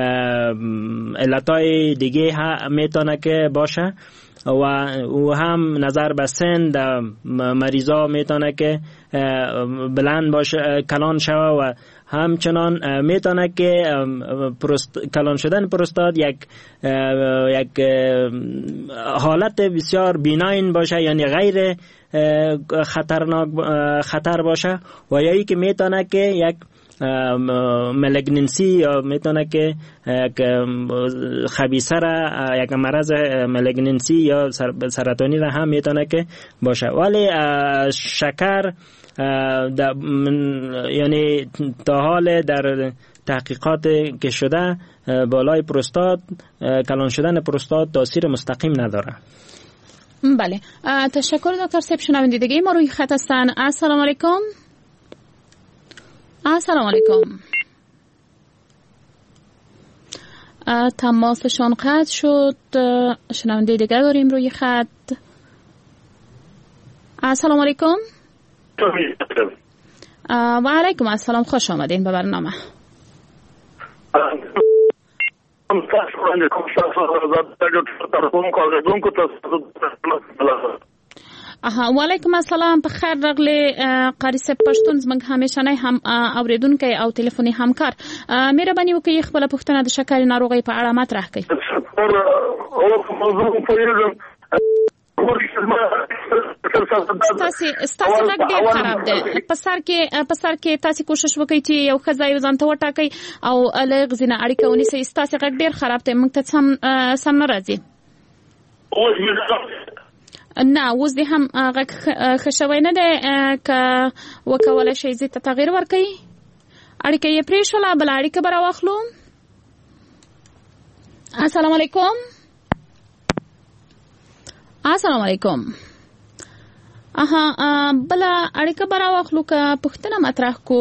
علتهای دیگه میتونه که باشه و او هم نظر به سن در مریضا میتونه که بلند باشه، کلان شوه و همچنان میتونه که کلان شدن پروستات یک حالت بسیار بیناین باشه، یعنی غیر خطرناک خطر باشه، و یا ای که میتونه که یک ملگننسی یا میتونه که خبیثه را، یک مرض ملگننسی یا سرطانی را هم میتونه که باشه. ولی شکر یعنی تا حال در تحقیقات که شده بالای پروستات، کلان شدن پروستات تاثیر مستقیم نداره. بله، تشکر دکتر صاحب. شنوندگی ما روی خط هستن. السلام علیکم. السلام علیکم. تماسشان قطع شد. شنونده دیگر داریم روی خط. السلام علیکم. و علیکم السلام، خوش آمدین به برنامه. و علیکم السلام. په خیر راغلی قاری صاحب. پښتون زموږ همیشنی هم اوریدونکی او ټلیفوني همکار. مهرباني وکړئ خپله پوښتنه د شکرې ناروغۍ په اړه مطرح کړئ. ستاسو غږ ډېر خراب دی. په سر کې تاسو کوشش وکړئ چې یو ښه ځای ځان ته وټاکئ او لږ ځینې اړیکه ونیسئ. ستاسو غږ ډېر خراب دی، موږ ته سم نه راځي. نه، اوس دې هم غږ ښه شوی نه دی. که وکولی شئ زه ته تغییر ورکړئ. اړیکه یې پرېښوله، بله اړیکه به راواخلو. السلام علیکم. السلام علیکم. بله اړیکه به راواخلو، که پوښتنه مطرح کو.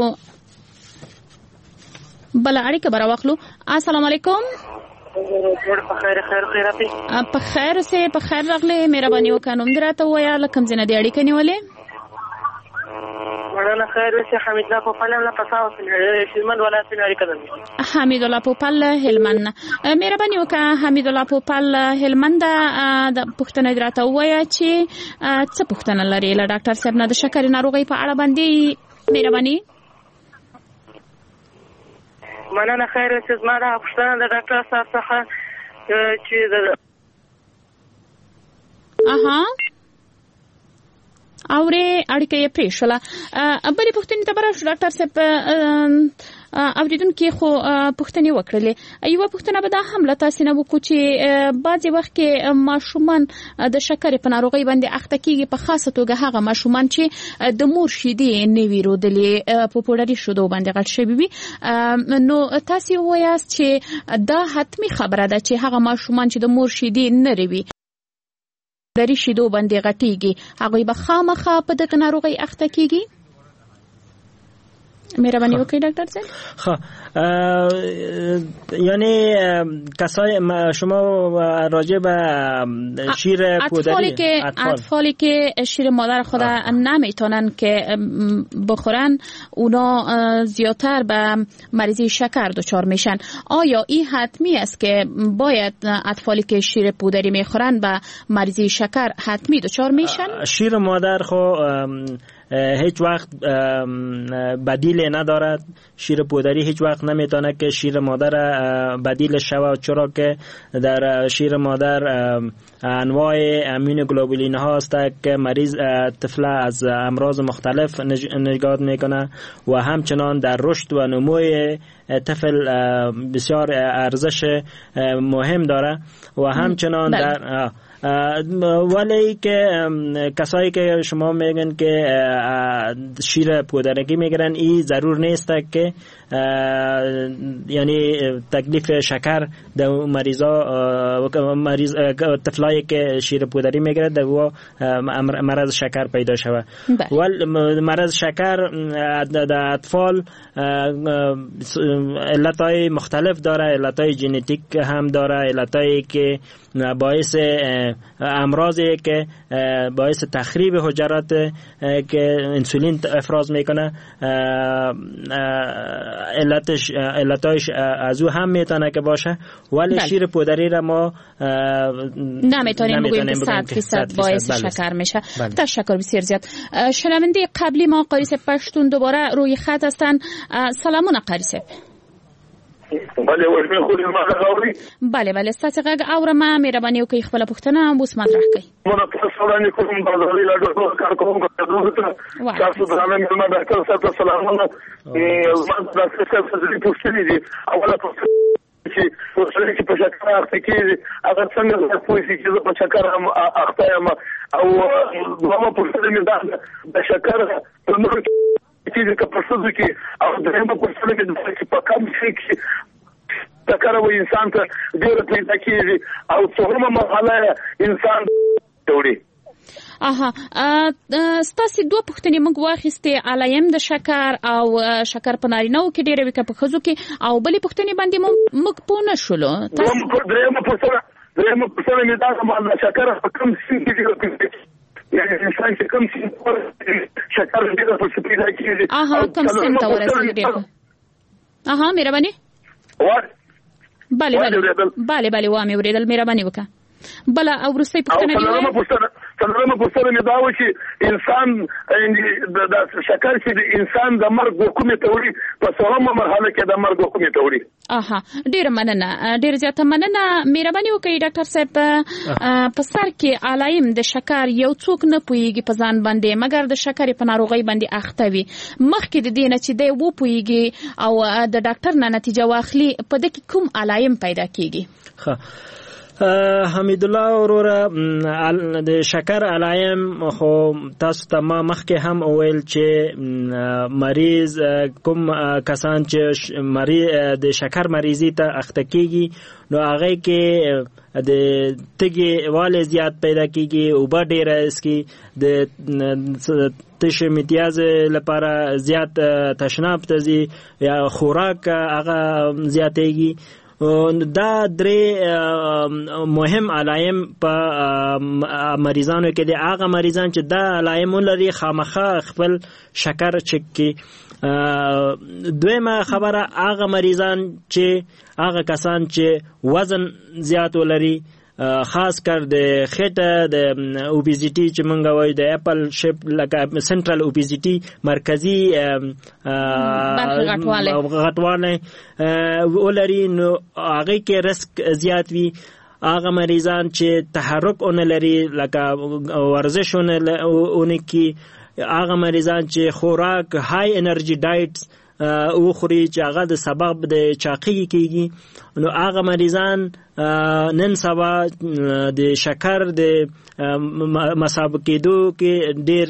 بله اړیکه به راواخلو. السلام علیکم. په خیر اوسئ. په خیر راغلی. مهرباني وکړه نوم دې راته ووایه، له کوم ځای نه دې اړیکه نیولې؟ مننه خیر اوسې. حمید الله پوپل له پساو هلمند ولایت نه اړیکه ده. حمید الله پوپل هلمند. مهرباني وکړه حمید الله پوپل هلمند د پښتنه راته وایي چې څه پښتنه لري له ډاکټر صاحب نه د شکر ناروغي په اړه باندې. مهرباني. مننه خیر اوسې. زما د پښتنه د ډاکټر صاحب څخه چې اورې اړیکه یې پرې شوله. بلې پوښتنې ته به راشو ډاکټر صاحب. اوریدونکي خو پوښتنې وکړلې. یوه پوښتنه به دا هم له تاسې نه وکړو چې بعضې وخت کې ماشومان د شکرې په ناروغۍ باندې اخته کېږي، په خاصه توګه هغه ماشومان چې د مور شیدې نه وي رودلې، په پوډري شیدو باندې غټ شوي وي. نو تاسې ووایاست چې دا حتمي خبره ده چې هغه ماشومان چې د مور شیدې نه روي پوډري شیدو باندې غټېږي، هغوی به خامخا په دغه ناروغۍ اخته کېږي؟ مهربانی وکړئ ډاکټر صاحب. یعنی کسای شما راجع به شیر پودری اطفالی که شیر مادر خود نمیتونن که بخورن، اونا زیادتر به مریضی شکر دچار میشن. آیا این حتمی است که باید اطفالی که شیر پودری میخورن به مریضی شکر حتمی دچار میشن؟ شیر مادر خو هیچ وقت بدیل ندارد. شیر پودری هیچ وقت نمیتونه که شیر مادر بدیل شود، چرا که در شیر مادر انواع امینوگلوبولین ها است که مریض طفل از امراض مختلف نجات میکنه و همچنان در رشد و نموی طفل بسیار ارزش مهم داره و همچنان در ولی که کسایی که شما میگن که شیر پودرگی میگیرن، این ضرور نیست که یعنی تکلیف شکر در مریض طفلایی که شیر پودری میگیره در و مرض شکر پیدا شود. ولی مرض شکر در اطفال علتهای مختلف داره، علتهای ژنتیک هم داره، علتهایی که باعث امراضی که باعث تخریب حجرات که انسولین افراز میکنه، علتش از او هم میتونه که باشه. ولی شیر پودری را ما نمیتونیم بگوییم 100% باعث شکر میشه. تشکر بسیار زیاد. شنونده قبلی ما قاری صاحب پشتون دوباره روی خط هستن. سلامونه قاری صاحب. بله وژمن خو دې ما غواړي. بله ستاسو غږ اورم. مهرباني وکړئ خپل پوښتنه اوس مطرح کړئ. مونږ تاسو باندې کوم بازاري لاډو کار کوم ته تاسو باندې مې ډاکټر صاحب سلامونه. ما ډاکټر صاحب سره پوښتنه دي. اوله چې ورسره چې په شکر اخته کېږي هغه څنګه پوهېږي چې زه په شکر اخته یم، او دویمه پوښتنه مې دا د شکر په نورو چې که په ښځو کې، او درېیمه پوښتنه مې دا چې په کم شي کې شکر و انسان ته ډېره پیدا کېږي، او څلورمه مرحله انسان وړي. ستاسو دوه پوښتنې موږ واخیستې، علایم د شکر او شکر په نارینه‌و کې ډېره وي که په ښځو کې، او بلې پوښتنې باندې موږ پوه نه شولو. درېیمه پوښتنه مې دا د شکر په کوم سن کې یعنی انسان چې کوم سن شکر ډېره پسې پیدا کېږي. کوم سن ته ورسېږي ډېر. مهرباني. بله وامې اورېدل. مهرباني وکړه. بله او وروستۍ پوښتنه څلورمه پوښتنه مې دا و چې انسان د شکر چې د انسان د مرګ حکومت ته وړي، په څلورمه مرحله کې د مرګ حکومت ته وړي. ډېره مننه، ډېره زیاته مننه. مهرباني وکړئ ډاکټر صاحب. په سر کې علایم د شکر یو څوک نه پوهېږي په ځان باندې، مګر د شکرې په ناروغۍ باندې اخته وي. مخکې د دې نه چې دی وپوهېږي او د ډاکټر نه نتیجه واخلي، په دې کې کوم علایم پیدا کېږي؟ حمید الله وروره، د شکر علایم خو تاسو ته ما مخکې هم وویل چې مریض کوم کسان چې د شکر مریضي ته اخته کېږي، نو هغه کې د تږي والی زیات پیدا کېږي، اوبه ډېره اسکي، د تش امتیاز لپاره زیات تشناب ته ځي، یا خوراک هغه زیاتېږي. دا درې مهم علایم په مریضانو کې دي. هغه مریضان چې دا علایم لري خامخا خپل شکر چک کی. دویمه خبره هغه مریضان چې هغه کسان چې وزن زیات ولري، خاص کر د خېټه د اوبیزیټي چې مونږ وایو د اپل شیپ لکه سنټرل اوبیزیټي مرکزی غټواله ولري، نو هغه کې رسک زیات وي. هغه مریضان چې تحرک اون لري لکه ورزش اون کی، هغه مریضان چې خوراک های انرژي ډایټس او خوري چې هغه د سبب د چاقي کیږي، نو هغه مریضان نن سبا د شکر د مصاب کېدو کې ډیر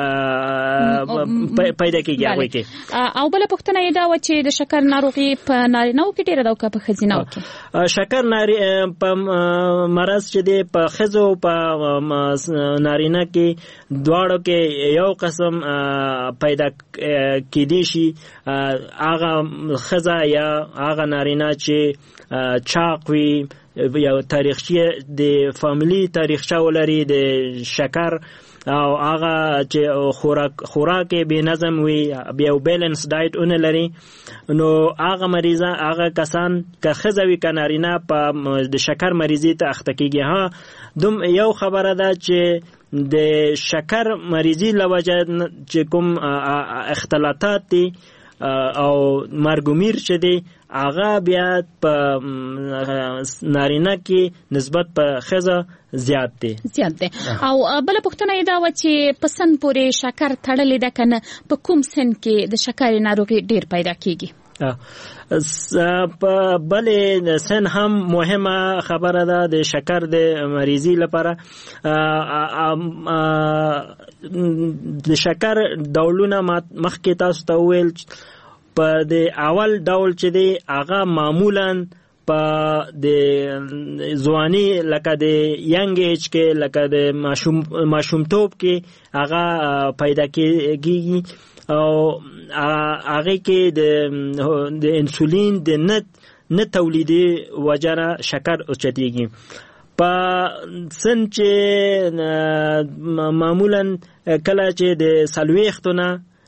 پیدا کیږي هغه کې. او بل پښتنه یې دا و چې د شکر ناروغي په نارینه او کې ډیر دا په خزینه او کې شکر په مرض چې دی په خزو په نارینه کې دواړو کې یو قسم پیدا کېدی شي. هغه خزه یا هغه نارینه چې چاق وي یا تاریخچه د فامیلی تاریخچه ولري د شکر، او هغه چې خوراک به نظم وي بیا بیلنس ډایټ اون لري، نو هغه مریضان هغه کسان که خزوي که نارینه په د شکر مریضي ته اخته کیږي. ها دوم یو خبره ده چې د شکر مریضي لوجه چې کوم اختلاطات دي او مرګومیر چې دی هغه بیا په نارینه کې نسبت په خزه زیات دی. او بل پښتنه دا و چې په سن پورې شکر تړلې ده کنه په کوم سن کې د شکر ناروغي ډیر پیدا کیږي؟ په بل سن هم مهمه خبره ده د شکر د مریضي لپاره. د شکر ډولونه مخکې تاسو ته ویل، په د اول ډول چې دی هغه معمولا په د ځواني لکه د ینګ ایج کې لکه د ماشومتوب کې هغه پیدا کیږي، او هغه کې د انسولین د نه تولیدي وجره شکر اوچتیږي. په سن چې معمولا کله چې د سلويختونه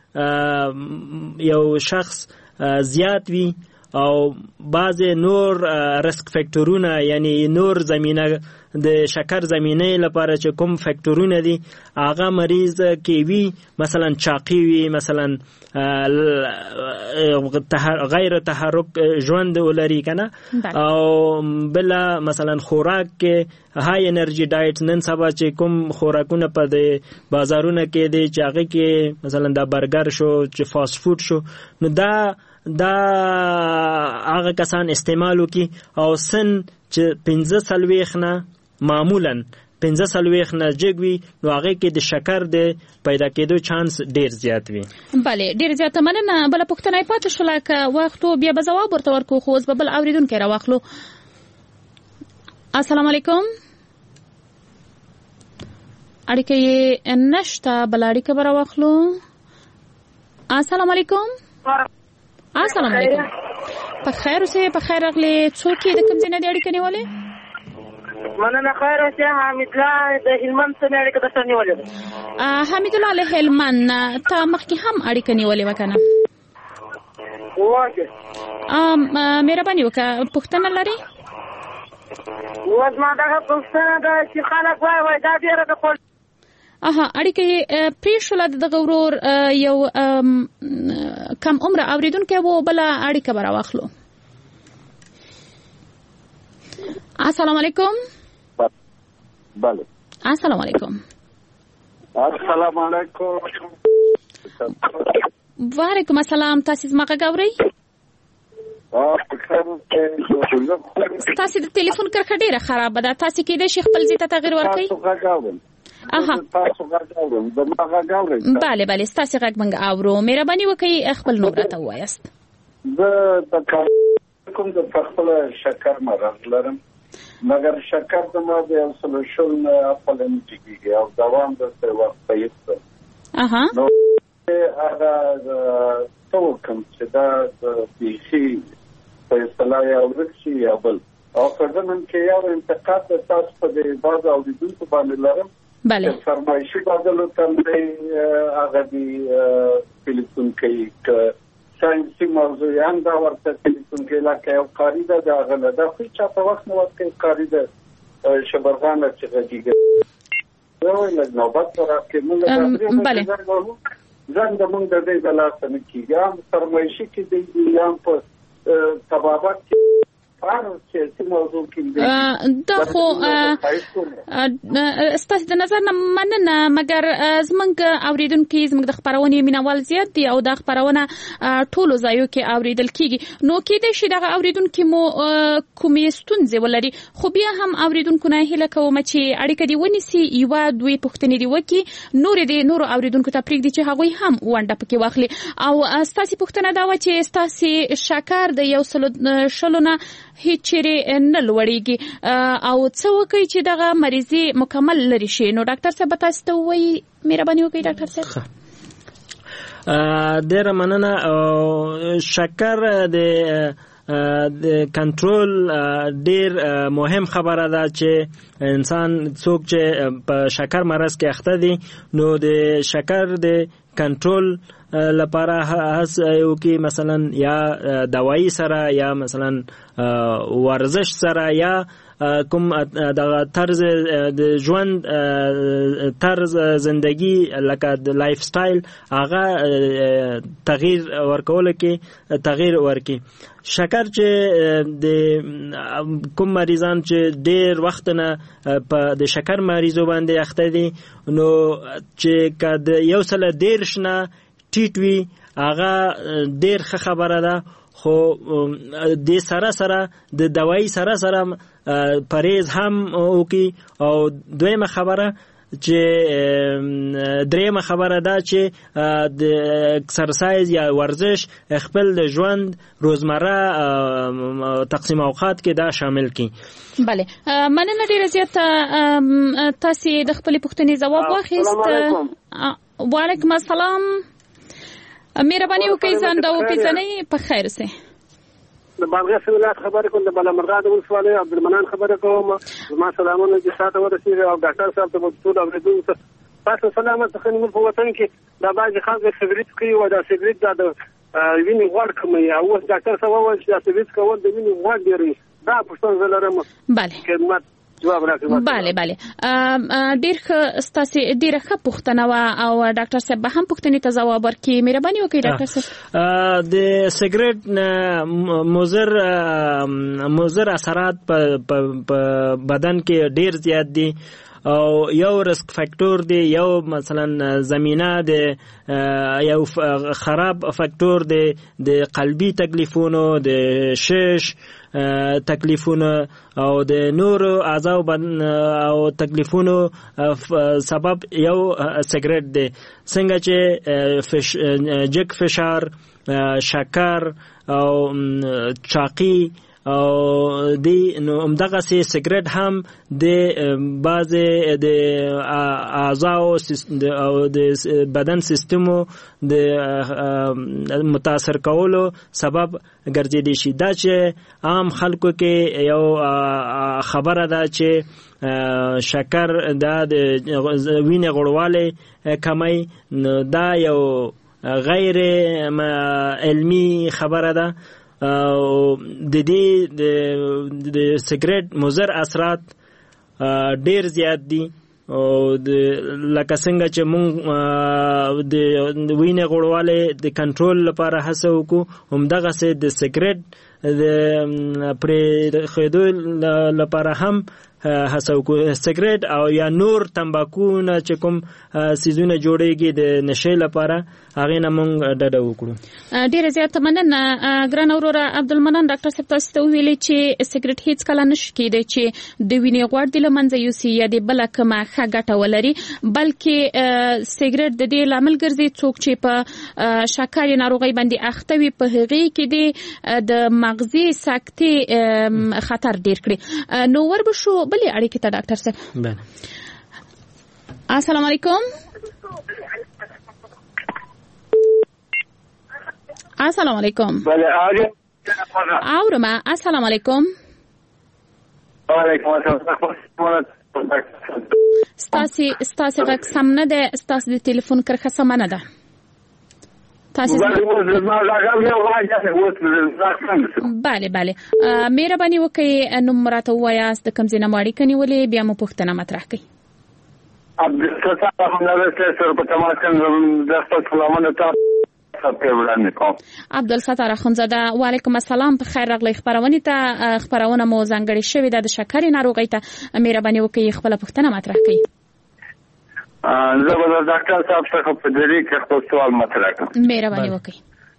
یو شخص زیات وي او بعض نور ریسک فیکټورونه یعنی نور زمینه د شکر زمینه لپاره چې کوم فیکټورونه دي هغه مریض کې وي، مثلا چاقي وي، مثلا غیر تحرک ژوند ولري کنه، او بل مثلا خوراک کې های انرژي ډایټ نن سبا چې کوم خوراکونه په د بازارونو کې دي چې هغه کې مثلا دا برګر شو چې فاست فود شو، نو دا هغه کسان استعمالو کی، او سن چې 15 نه معمولا 15 نه جګوي، نو هغه کې د شکر د پیدا کېدو چانس ډیر زیات وي. بله ډیر زیات مننه. بل پښتنه پاتې شو لکه وخت بیا به جواب ورته ورکو، خو اوس به بل اوریدونکو راوخلو. السلام علیکم. اړیکه یې نشته، بل اړیکه به راوخلو. السلام علیکم. السلام علیکم. په خیر اوسئ. په خیر راغلی. څوک یې د کوم ځای نه دی اړیکه نیولې؟ مننه. خیر اوسئ. حمید الله د هلمند څخه اړیکه درته نیولې ده. حمید الله له هلمند ته مخکې هم اړیکه نیولې وکنه؟ واجه مهرباني وکړه. پوښتنه لري؟ زما دغه پوښتنه ده چې خلک وایي دا ډېره د اړیکه پریښوله دغه ورور یو کم عمره اوریدونکی وو، بل اړیکه به راواخلو. السلام علیکم. بله. السلام علیکم. السلام علیکم. وعلیکم السلام. تاسو زما غږ اورئ؟ تاسو د ټلیفون کرښه ډیره خراب ده، تاسو کېدای شي خپل ځای ته تغیر ورکړئ. بله بله ستاسو غږ موږ اورو. مهرباني وکړئ خپل نوم راته ووایاست. زه کوم د خپل شکر مرض لرم، مګر شکر زما د یو سلوشن خپل انټیګي او دوام د څه وخت پېښه نو هغه څه کوم چې دا د پیسي په اصطلاح یا ورک شي یا بل او فردمن کې یو انتقاد تاسو په دې باز او د دوی په باندې لرم بله فرمایشي بدلو تمرین هغه دی فلسطین کې ساينسي موضوع هم دا ورته فلسطین کې لکه یو قاعده دا غل دا خو چې په وخت نو وخت کې قاعده شبرغان چې غږیږي نو له نوبت سره کې موږ بله ځان د موږ د دې بلاس نه کیږي هم فرمایشي کې دی هم په تبابت کې دا خو ستاسو د نظر نه مننه مګر زمونږ اوریدونکو زمونږ د خبرونې مینوال زیات دي او د خبرونه ټولو ځایو کې اوریدل کیږي نو کې د شي د اوریدونکو مو کومې ستونزې ولري خو بیا هم اوریدونکو نه هیله کوم چې اړیکه دی ونیسي یو دوی پوښتنې دی وکي نور اوریدونکو ته پریږدي چې هغوی هم ونډه پکې واخلي او ستاسو پوښتنه دا و چې ستاسو شکر د یو شلونه هیڅ چیرې نه لوړیږي او څه وکړي چې دغه مریضي مکمل لري شي نو ډاکټر صاحب تاسو ته وایي مهرباني وکړئ ډاکټر صاحب ډېر مننه شکر د کنټرول ډېر مهم خبره ده چې انسان څوک چې په شکر مرض کې اخته دي نو د شکر د کنټرول لپاره هڅه وکړي مثلا یا دوايي سره یا مثلا ورزش سره یا کوم د طرز د ژوند طرز زندگی لکه د لایف سټایل هغه تغییر ورکول کې تغییر ورکي شکر چې د کوم مریضان چې ډېر وخت نه په د شکر مریضو باندې اخته دي نو چې کله یو سل ډېر شنه ټیټ وی هغه ډېر ښه خبره ده خو د سره د دوايي سره پرهیز هم وکي او دویمه خبره چې دریمه خبره ده چې د اکسرسایز یا ورزش خپل د ژوند روزمره تقسیم اوقات کې دا شامل کی بله مننه ډیره زیاته تاسو د خپل پوښتنې جواب واخیست وعلیکم السلام مهرباني وکړئ ځان دا وپیژنئ په خیر سه د بالغ ولایت خبره کوم د بلمرغاد ولسوالۍ عبدالمنان خبره کوم ما سلامونه چې تاسو ورسېږي او ډاکټر صاحب ته ټول اوریدونکو تاسو سلامت څنګه موږ په وطن کې دا بعض خلک سګریټ کوي او دا سګریټ د وینې غوړ کوي او ډاکټر صاحب وایي چې دا سګریټ کول د وینې غوړ ډېری دا پښتون زلرم بله خدمت بله ډیر ستاسو ډیره ښه پوښتنه وا او ډاکټر صاحب هم پوښتنې ته ځواب ورکړي مهرباني وکړئ ډاکټر صاحب د سګریټ مضر اثرات په بدن کې ډیر زیات دي او یو ریسک فاکټور دی یو مثلا زمینه د یو خراب فاکټور دی د قلبي تکلیفونو د شش تکلیفونو او د نورو اعضاء او تکلیفونو سبب یو سګریټ دی څنګه چې جګ فشار شکر او چاقي او دی نو همدغه سي سګریټ هم د بعضې د اعضاء او د بدن سیستمو د متاثر کولو سبب ګرځېدلی شي دا چې عام خلکو کې یو خبره ده چې شکر دا د وینې غوړوالی کمی دا یو غیر علمي خبره ده او د دې د سګریټ مضر اثرات ډیر زیات دي او لکه څنګه چې موږ د وینې غوړوالی د کنټرول لپاره هڅه وکړو همدغه سه د سګریټ د پرې خېدو لپاره هم هڅه وکړو سګریټ او یا نور تمباکو نه چې کوم سيزونه جوړيږي د نشې لپاره هغه نه موږ ډډه وکړو ډیره زیاته مننه ګران اورور عبدالمنان ډاکټر صاحب تاسو ته ویلي چې سګریټ هیڅ کله نشي کېدای چې د وینې غوړ د لمنځه یوسي یا د بل کومه ښه ګټه ولري بلکې سګریټ د دې لامل ګرځي څوک چې په شکر ناروغي باندې اخته وي په هغه کې د مغزي سکتې خطر ډیر کړي نو وربشو بلې اړیکې ته ډاکټر صاحب السلام علیکم السلام علیکم بله اورما السلام علیکم. وعلیکم السلام. ستاسو غږ سم نه ده، ستاسو د ټلیفون کرښه سم نه ده. تاسو بله مهرباني وکړئ نوم راته ووایاست، د کوم ځای نه مو اړیکه نیولې، بیا مو پوښتنه مطرح کړئ. عبدالستار اخوندزاده وعلیکم السلام، په خیر راغلی خبرونه ته. خبرونه مو ځانګړې شوې ده د شکرې ناروغۍ ته، مهرباني وکړئ خپل پوښتنه مطرح کړئ. زه به د ډاکټر صاحب څخه په دې کې خپل سوال مطرح کړم. مهرباني وکړئ.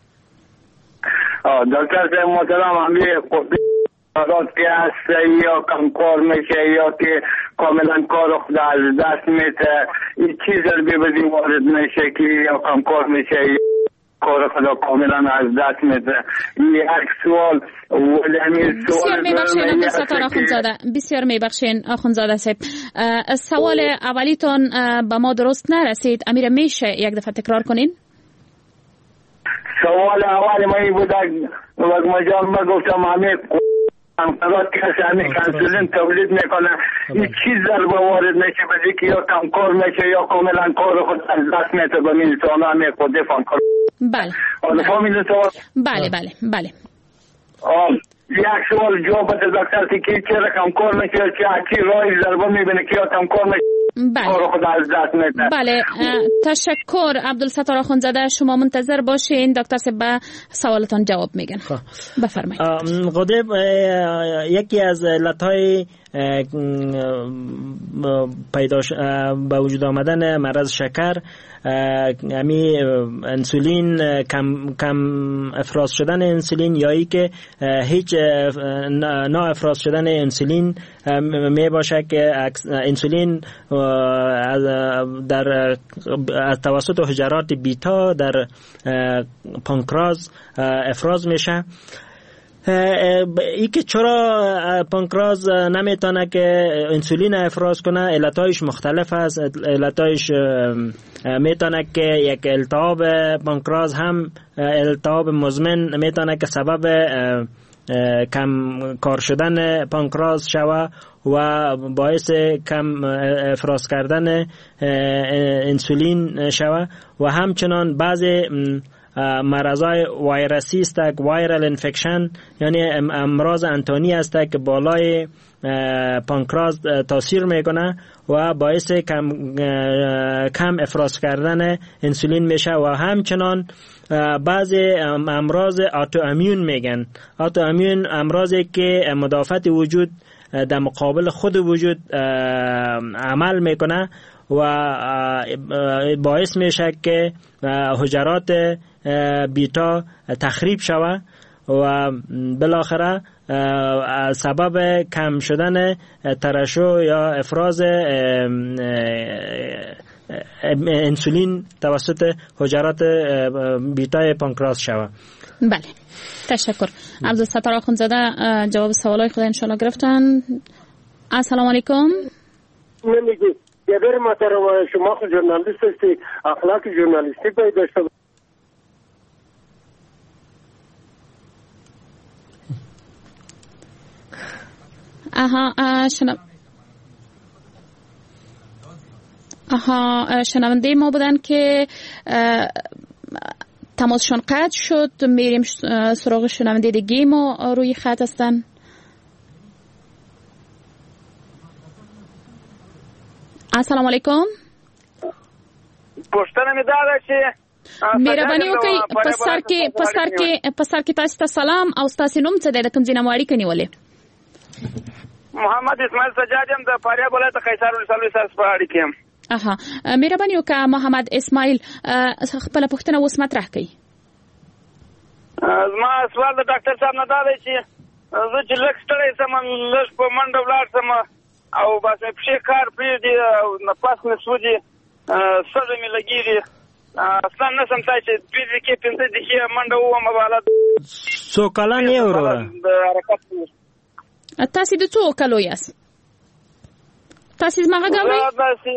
ڈاکٹر صاحب محترم، ہمیں حالات که هست یا کم کار میشه یا که کاملا کار خود از دست میده، این چیز در بدین وارد میشه که یا کم کار میشه یا کار خدا کاملا از دست میده. این یک سوال ولی همین سوال بسیار میبخشین اخوندزاده صاحب، سوال اولیتون به ما درست نرسید، امیر میشه یک دفعه تکرار کنین؟ سوال اول ما این بود وقت مجال ما گفتم همه انقدر کسی همه کنسولین تولید میکنه، این چیز در وارد میشه بدی که یا کم کار میشه یا کاملا کار خود از دست میده به میلتان همه خود دفعه کار. بله بله. یک سوال جواب بده دکتر که چرا کم کار میشه، چی راهی ضربه میبینه که یا کم کار میشه. بله تشکر عبدالستار اخوندزاده، شما منتظر باشین دکتر صاحب به سوالتان جواب میگن. بفرمایید. غدب یکی از علتهای به وجود آمدن مرض شکر همی انسولین کم افراز شدن انسولین یا ای که هیچ نا افراز شدن انسولین می باشه که انسولین از توسط حجرات بیتا در پانکراس افراز میشه. ای که چرا پانکراس نمیتونه که انسولین افراز کنه، علتایش مختلف است. علتایش میتونه که یک التهاب پانکراس هم التهاب مزمن میتونه که سبب کم کار شدن پانکراس شوه و باعث کم افراز کردن انسولین شوه و همچنان بعضی مرضای ویروسی است که وایرال انفکشن یعنی امراض انتانی است که بالای پانکراس تاثیر میکنه و باعث کم افراز کردن انسولین میشه و همچنان بعضی امراض آتو امیون میگن. آتو امیون امراضی که مدافعت وجود در مقابل خود وجود عمل میکنه و باعث میشه که حجرات بیتا تخریب شوه و بالاخره سبب کم شدن ترشح یا افراز انسولین توسط حجرات بیتای پانکراس شوه. بله تشکر. عبدالستار اخوندزاده جواب سوالای خود انشالله گرفتن. السلام علیکم. نمیگی یادر محترم، شما خود ژورنالیست هستی، اخلاق ژورنالیستی باید داشته باشید. شنونده ما بودن که تماسشون قطع شد. میریم سراغ شنونده دیگه ما روی خط هستن. السلام علیکم. پوښتنه مې دا ده چې مهرباني وکړئ په سر کې تاسو ته سلام او تاسو نوم څه دی، د کوم ځای نه مو اړیکه نیولې؟ محمد اسماعیل سجاد یم، د فاریاب ولایت قیصر ولسوالۍ سره په اړیکه یم. مهرباني وکړه محمد اسماعیل خپل پوښتنه اوس مطرح کړئ. زما سوال د ډاکټر صاحب نه دا دی چې زه چې لږ ستړی سم لږ په منډه ولاړ سم او بس مې پښې کار پرېږدي او نفس مې سوځي، سږي مې لګېږي، اصلا نسم تای چې 2 دقیقې 15 دقیقې منډه ووم حالت. څو کلن یې وروره؟ تاسې د څو کلو یاست؟ تاسې زما غږ اورئ؟ داسې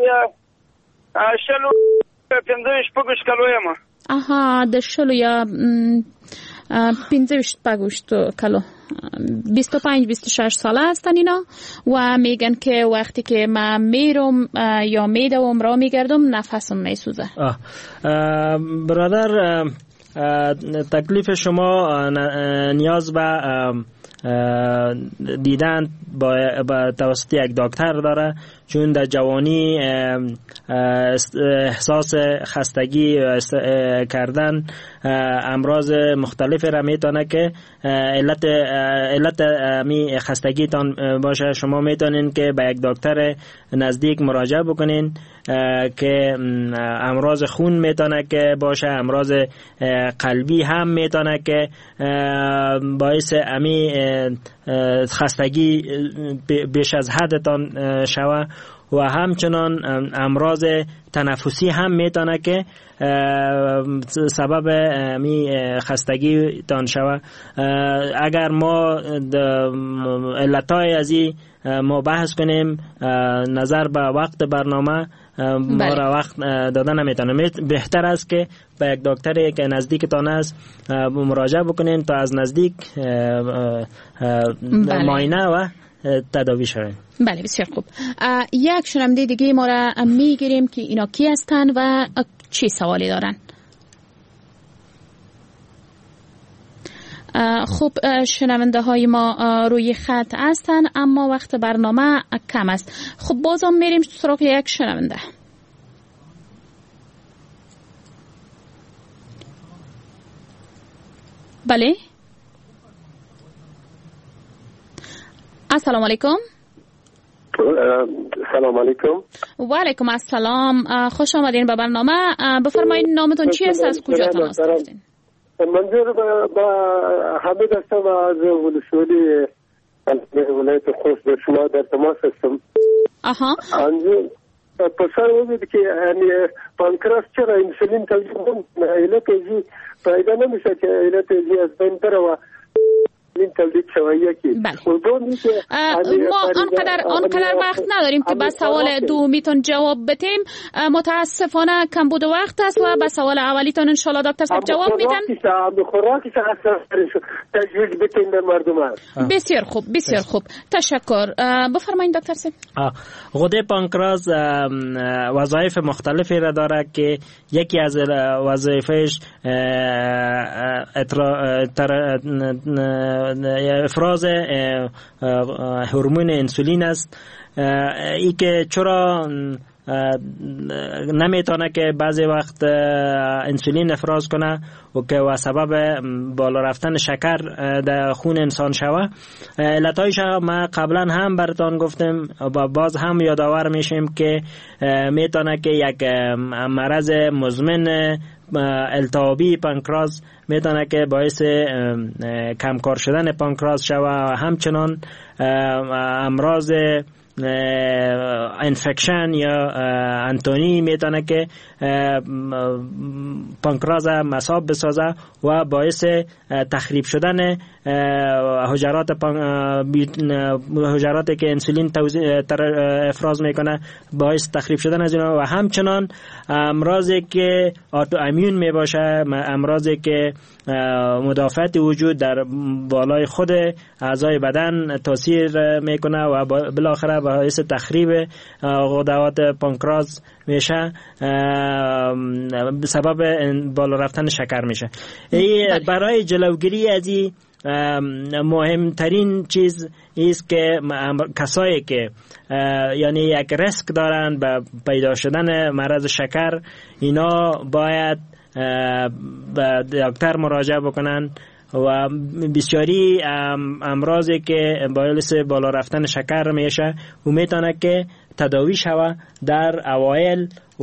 15 کلو یم. د 20 یا کلو 25-26 ساله هستن اینا و میگن که وقتی که من میرم یا میدوم را میگردم نفسم میسوزه. برادر تکلیف شما نیاز به دیدن با توسط یک دکتر داره، چون در جوانی احساس خستگی کردن امراض مختلف را میتونه که علت می خستگی تان باشه. شما میتونین که به یک دکتر نزدیک مراجعه بکنین که امراض خون میتونه که باشه، امراض قلبی هم میتونه که باعث امی خستگی بیش از حدتان شوه و همچنان امراض تنفسی هم میتونه که سبب می خستگی تان شوه. اگر ما علتای ازی ما بحث کنیم نظر به وقت برنامه ما را وقت دادن نمیتونه. بهتر است که به یک دکتری که نزدیکتان است مراجعه بکنین تا از نزدیک معاینه و تداوی شوین. بله بسیار خوب. یک شنونده دیگه ما را میگیریم که اینا کی هستن و چی سوالی دارن. خوب، شنونده های ما روی خط هستن اما وقت برنامه کم است. خب بازم میریم سراغ یک شنونده. بله، السلام علیکم. سلام علیکم. و علیکم السلام. خوش آمدین به برنامه. بفرمایید نامتون چی است، از کجا تماس گرفتین؟ منظور با حمید هستم از ولسوالی ولایت خوست. در شما در تماس هستم. پسر وزید که پانکراس چرا انسولین تولید علت ازی پیدا نمیشه که علت ازی از بین بره و تولید شوه یکی. ما آنقدر وقت نداریم که به سوال دومیتون جواب بدیم. متاسفانه کم بود وقت است و به سوال اولیتون انشالله دکتر صاحب جواب میدن. خوراکی تجویز بدین به مردم. بسیار خوب، بسیار خوب، تشکر. بفرمایید دکتر صاحب. غده پانکراس وظایف مختلفی را داره که یکی از وظایفش افراز هورمون انسولین است. ای که چرا نمیتونه که بعضی وقت انسولین افراز کنه و که و سبب بالا رفتن شکر در خون انسان شوه. علتایش ما قبلا هم براتون گفتم و باز هم یادآور میشیم که میتونه که یک مرض مزمن التهابی پانکراس میتونه که باعث کمکار شدن پانکراس شوه و همچنان امراض انفکشن یا انتونی میتونه که پانکراس مساب بسازه و باعث تخریب شدن حجراتی که انسولین افراز میکنه، باعث تخریب شدن از اینا و همچنان امراضی که آتو امیون میباشه، امراضی که مدافعت وجود در بالای خود اعضای بدن تاثیر میکنه و بالاخره باعث تخریب غدوات پانکراس میشه، سبب بالا رفتن شکر میشه. برای جلوگیری از این مهمترین چیز است که کسایی که یعنی یک ریسک دارن به پیدا شدن مرض شکر، اینا باید به دکتر مراجعه بکنن و بسیاری امراضی که باعث بالا رفتن شکر میشه و میتونه که تداوی شوه در اوایل و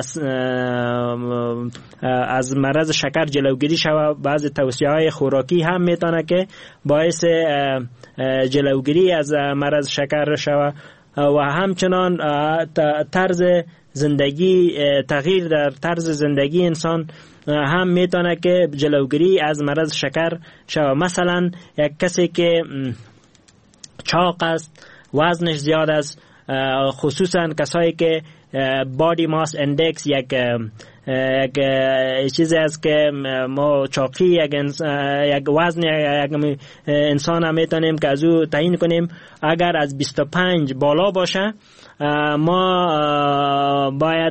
از مرض شکر جلوگیری شوه. بعضی توصیه‌های خوراکی هم میتونه که باعث جلوگیری از مرض شکر شوه و همچنان طرز زندگی، تغییر در طرز زندگی انسان هم میتونه که جلوگیری از مرض شکر شوه. مثلا یک کسی که چاق است، وزنش زیاد است، خصوصا کسایی که بادی ماس اندکس یک چیزی است که ما چاقی یک وزن یک انسان هم میتونیم که از او تعیین کنیم. اگر از 25 بالا باشه ما باید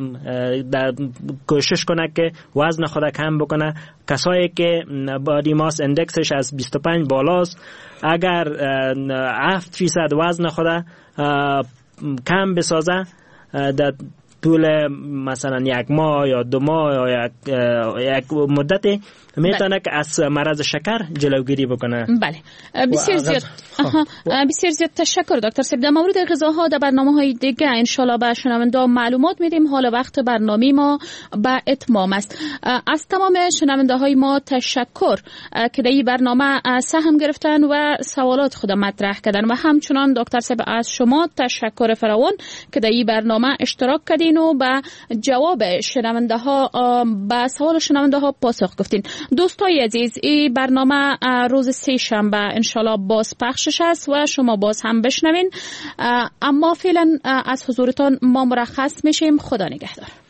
کوشش کنه که وزن خود کم بکنه. کسایی که بادی ماس اندکسش از 25 بالاست اگر 7% وزن خود کم بسازه در طول مثلا 1 ماه یا 2 ماه یا یک مدتی میتونه که از مرض شکر جلوگیری بکنه. بله بسیار زیاد بسیار زیاد تشکر دکتر صاحب. در مورد غذاها در برنامه‌های دیگه ان شاءالله به شنونده معلومات میدیم. حالا وقت برنامه ما به اتمام است. از تمام شنونده های ما تشکر که در این برنامه سهم گرفتن و سوالات خود مطرح کردن و همچنان دکتر صاحب از شما تشکر فراوان که در این برنامه اشتراک کردین و به جواب شنونده ها به سوال شنونده ها پاسخ گفتین. دوستای عزیز این برنامه روز 3 شنبه انشالله باز پخشش است و شما باز هم بشنوین. اما فعلا از حضورتان ما مرخص میشیم. خدا نگهدار.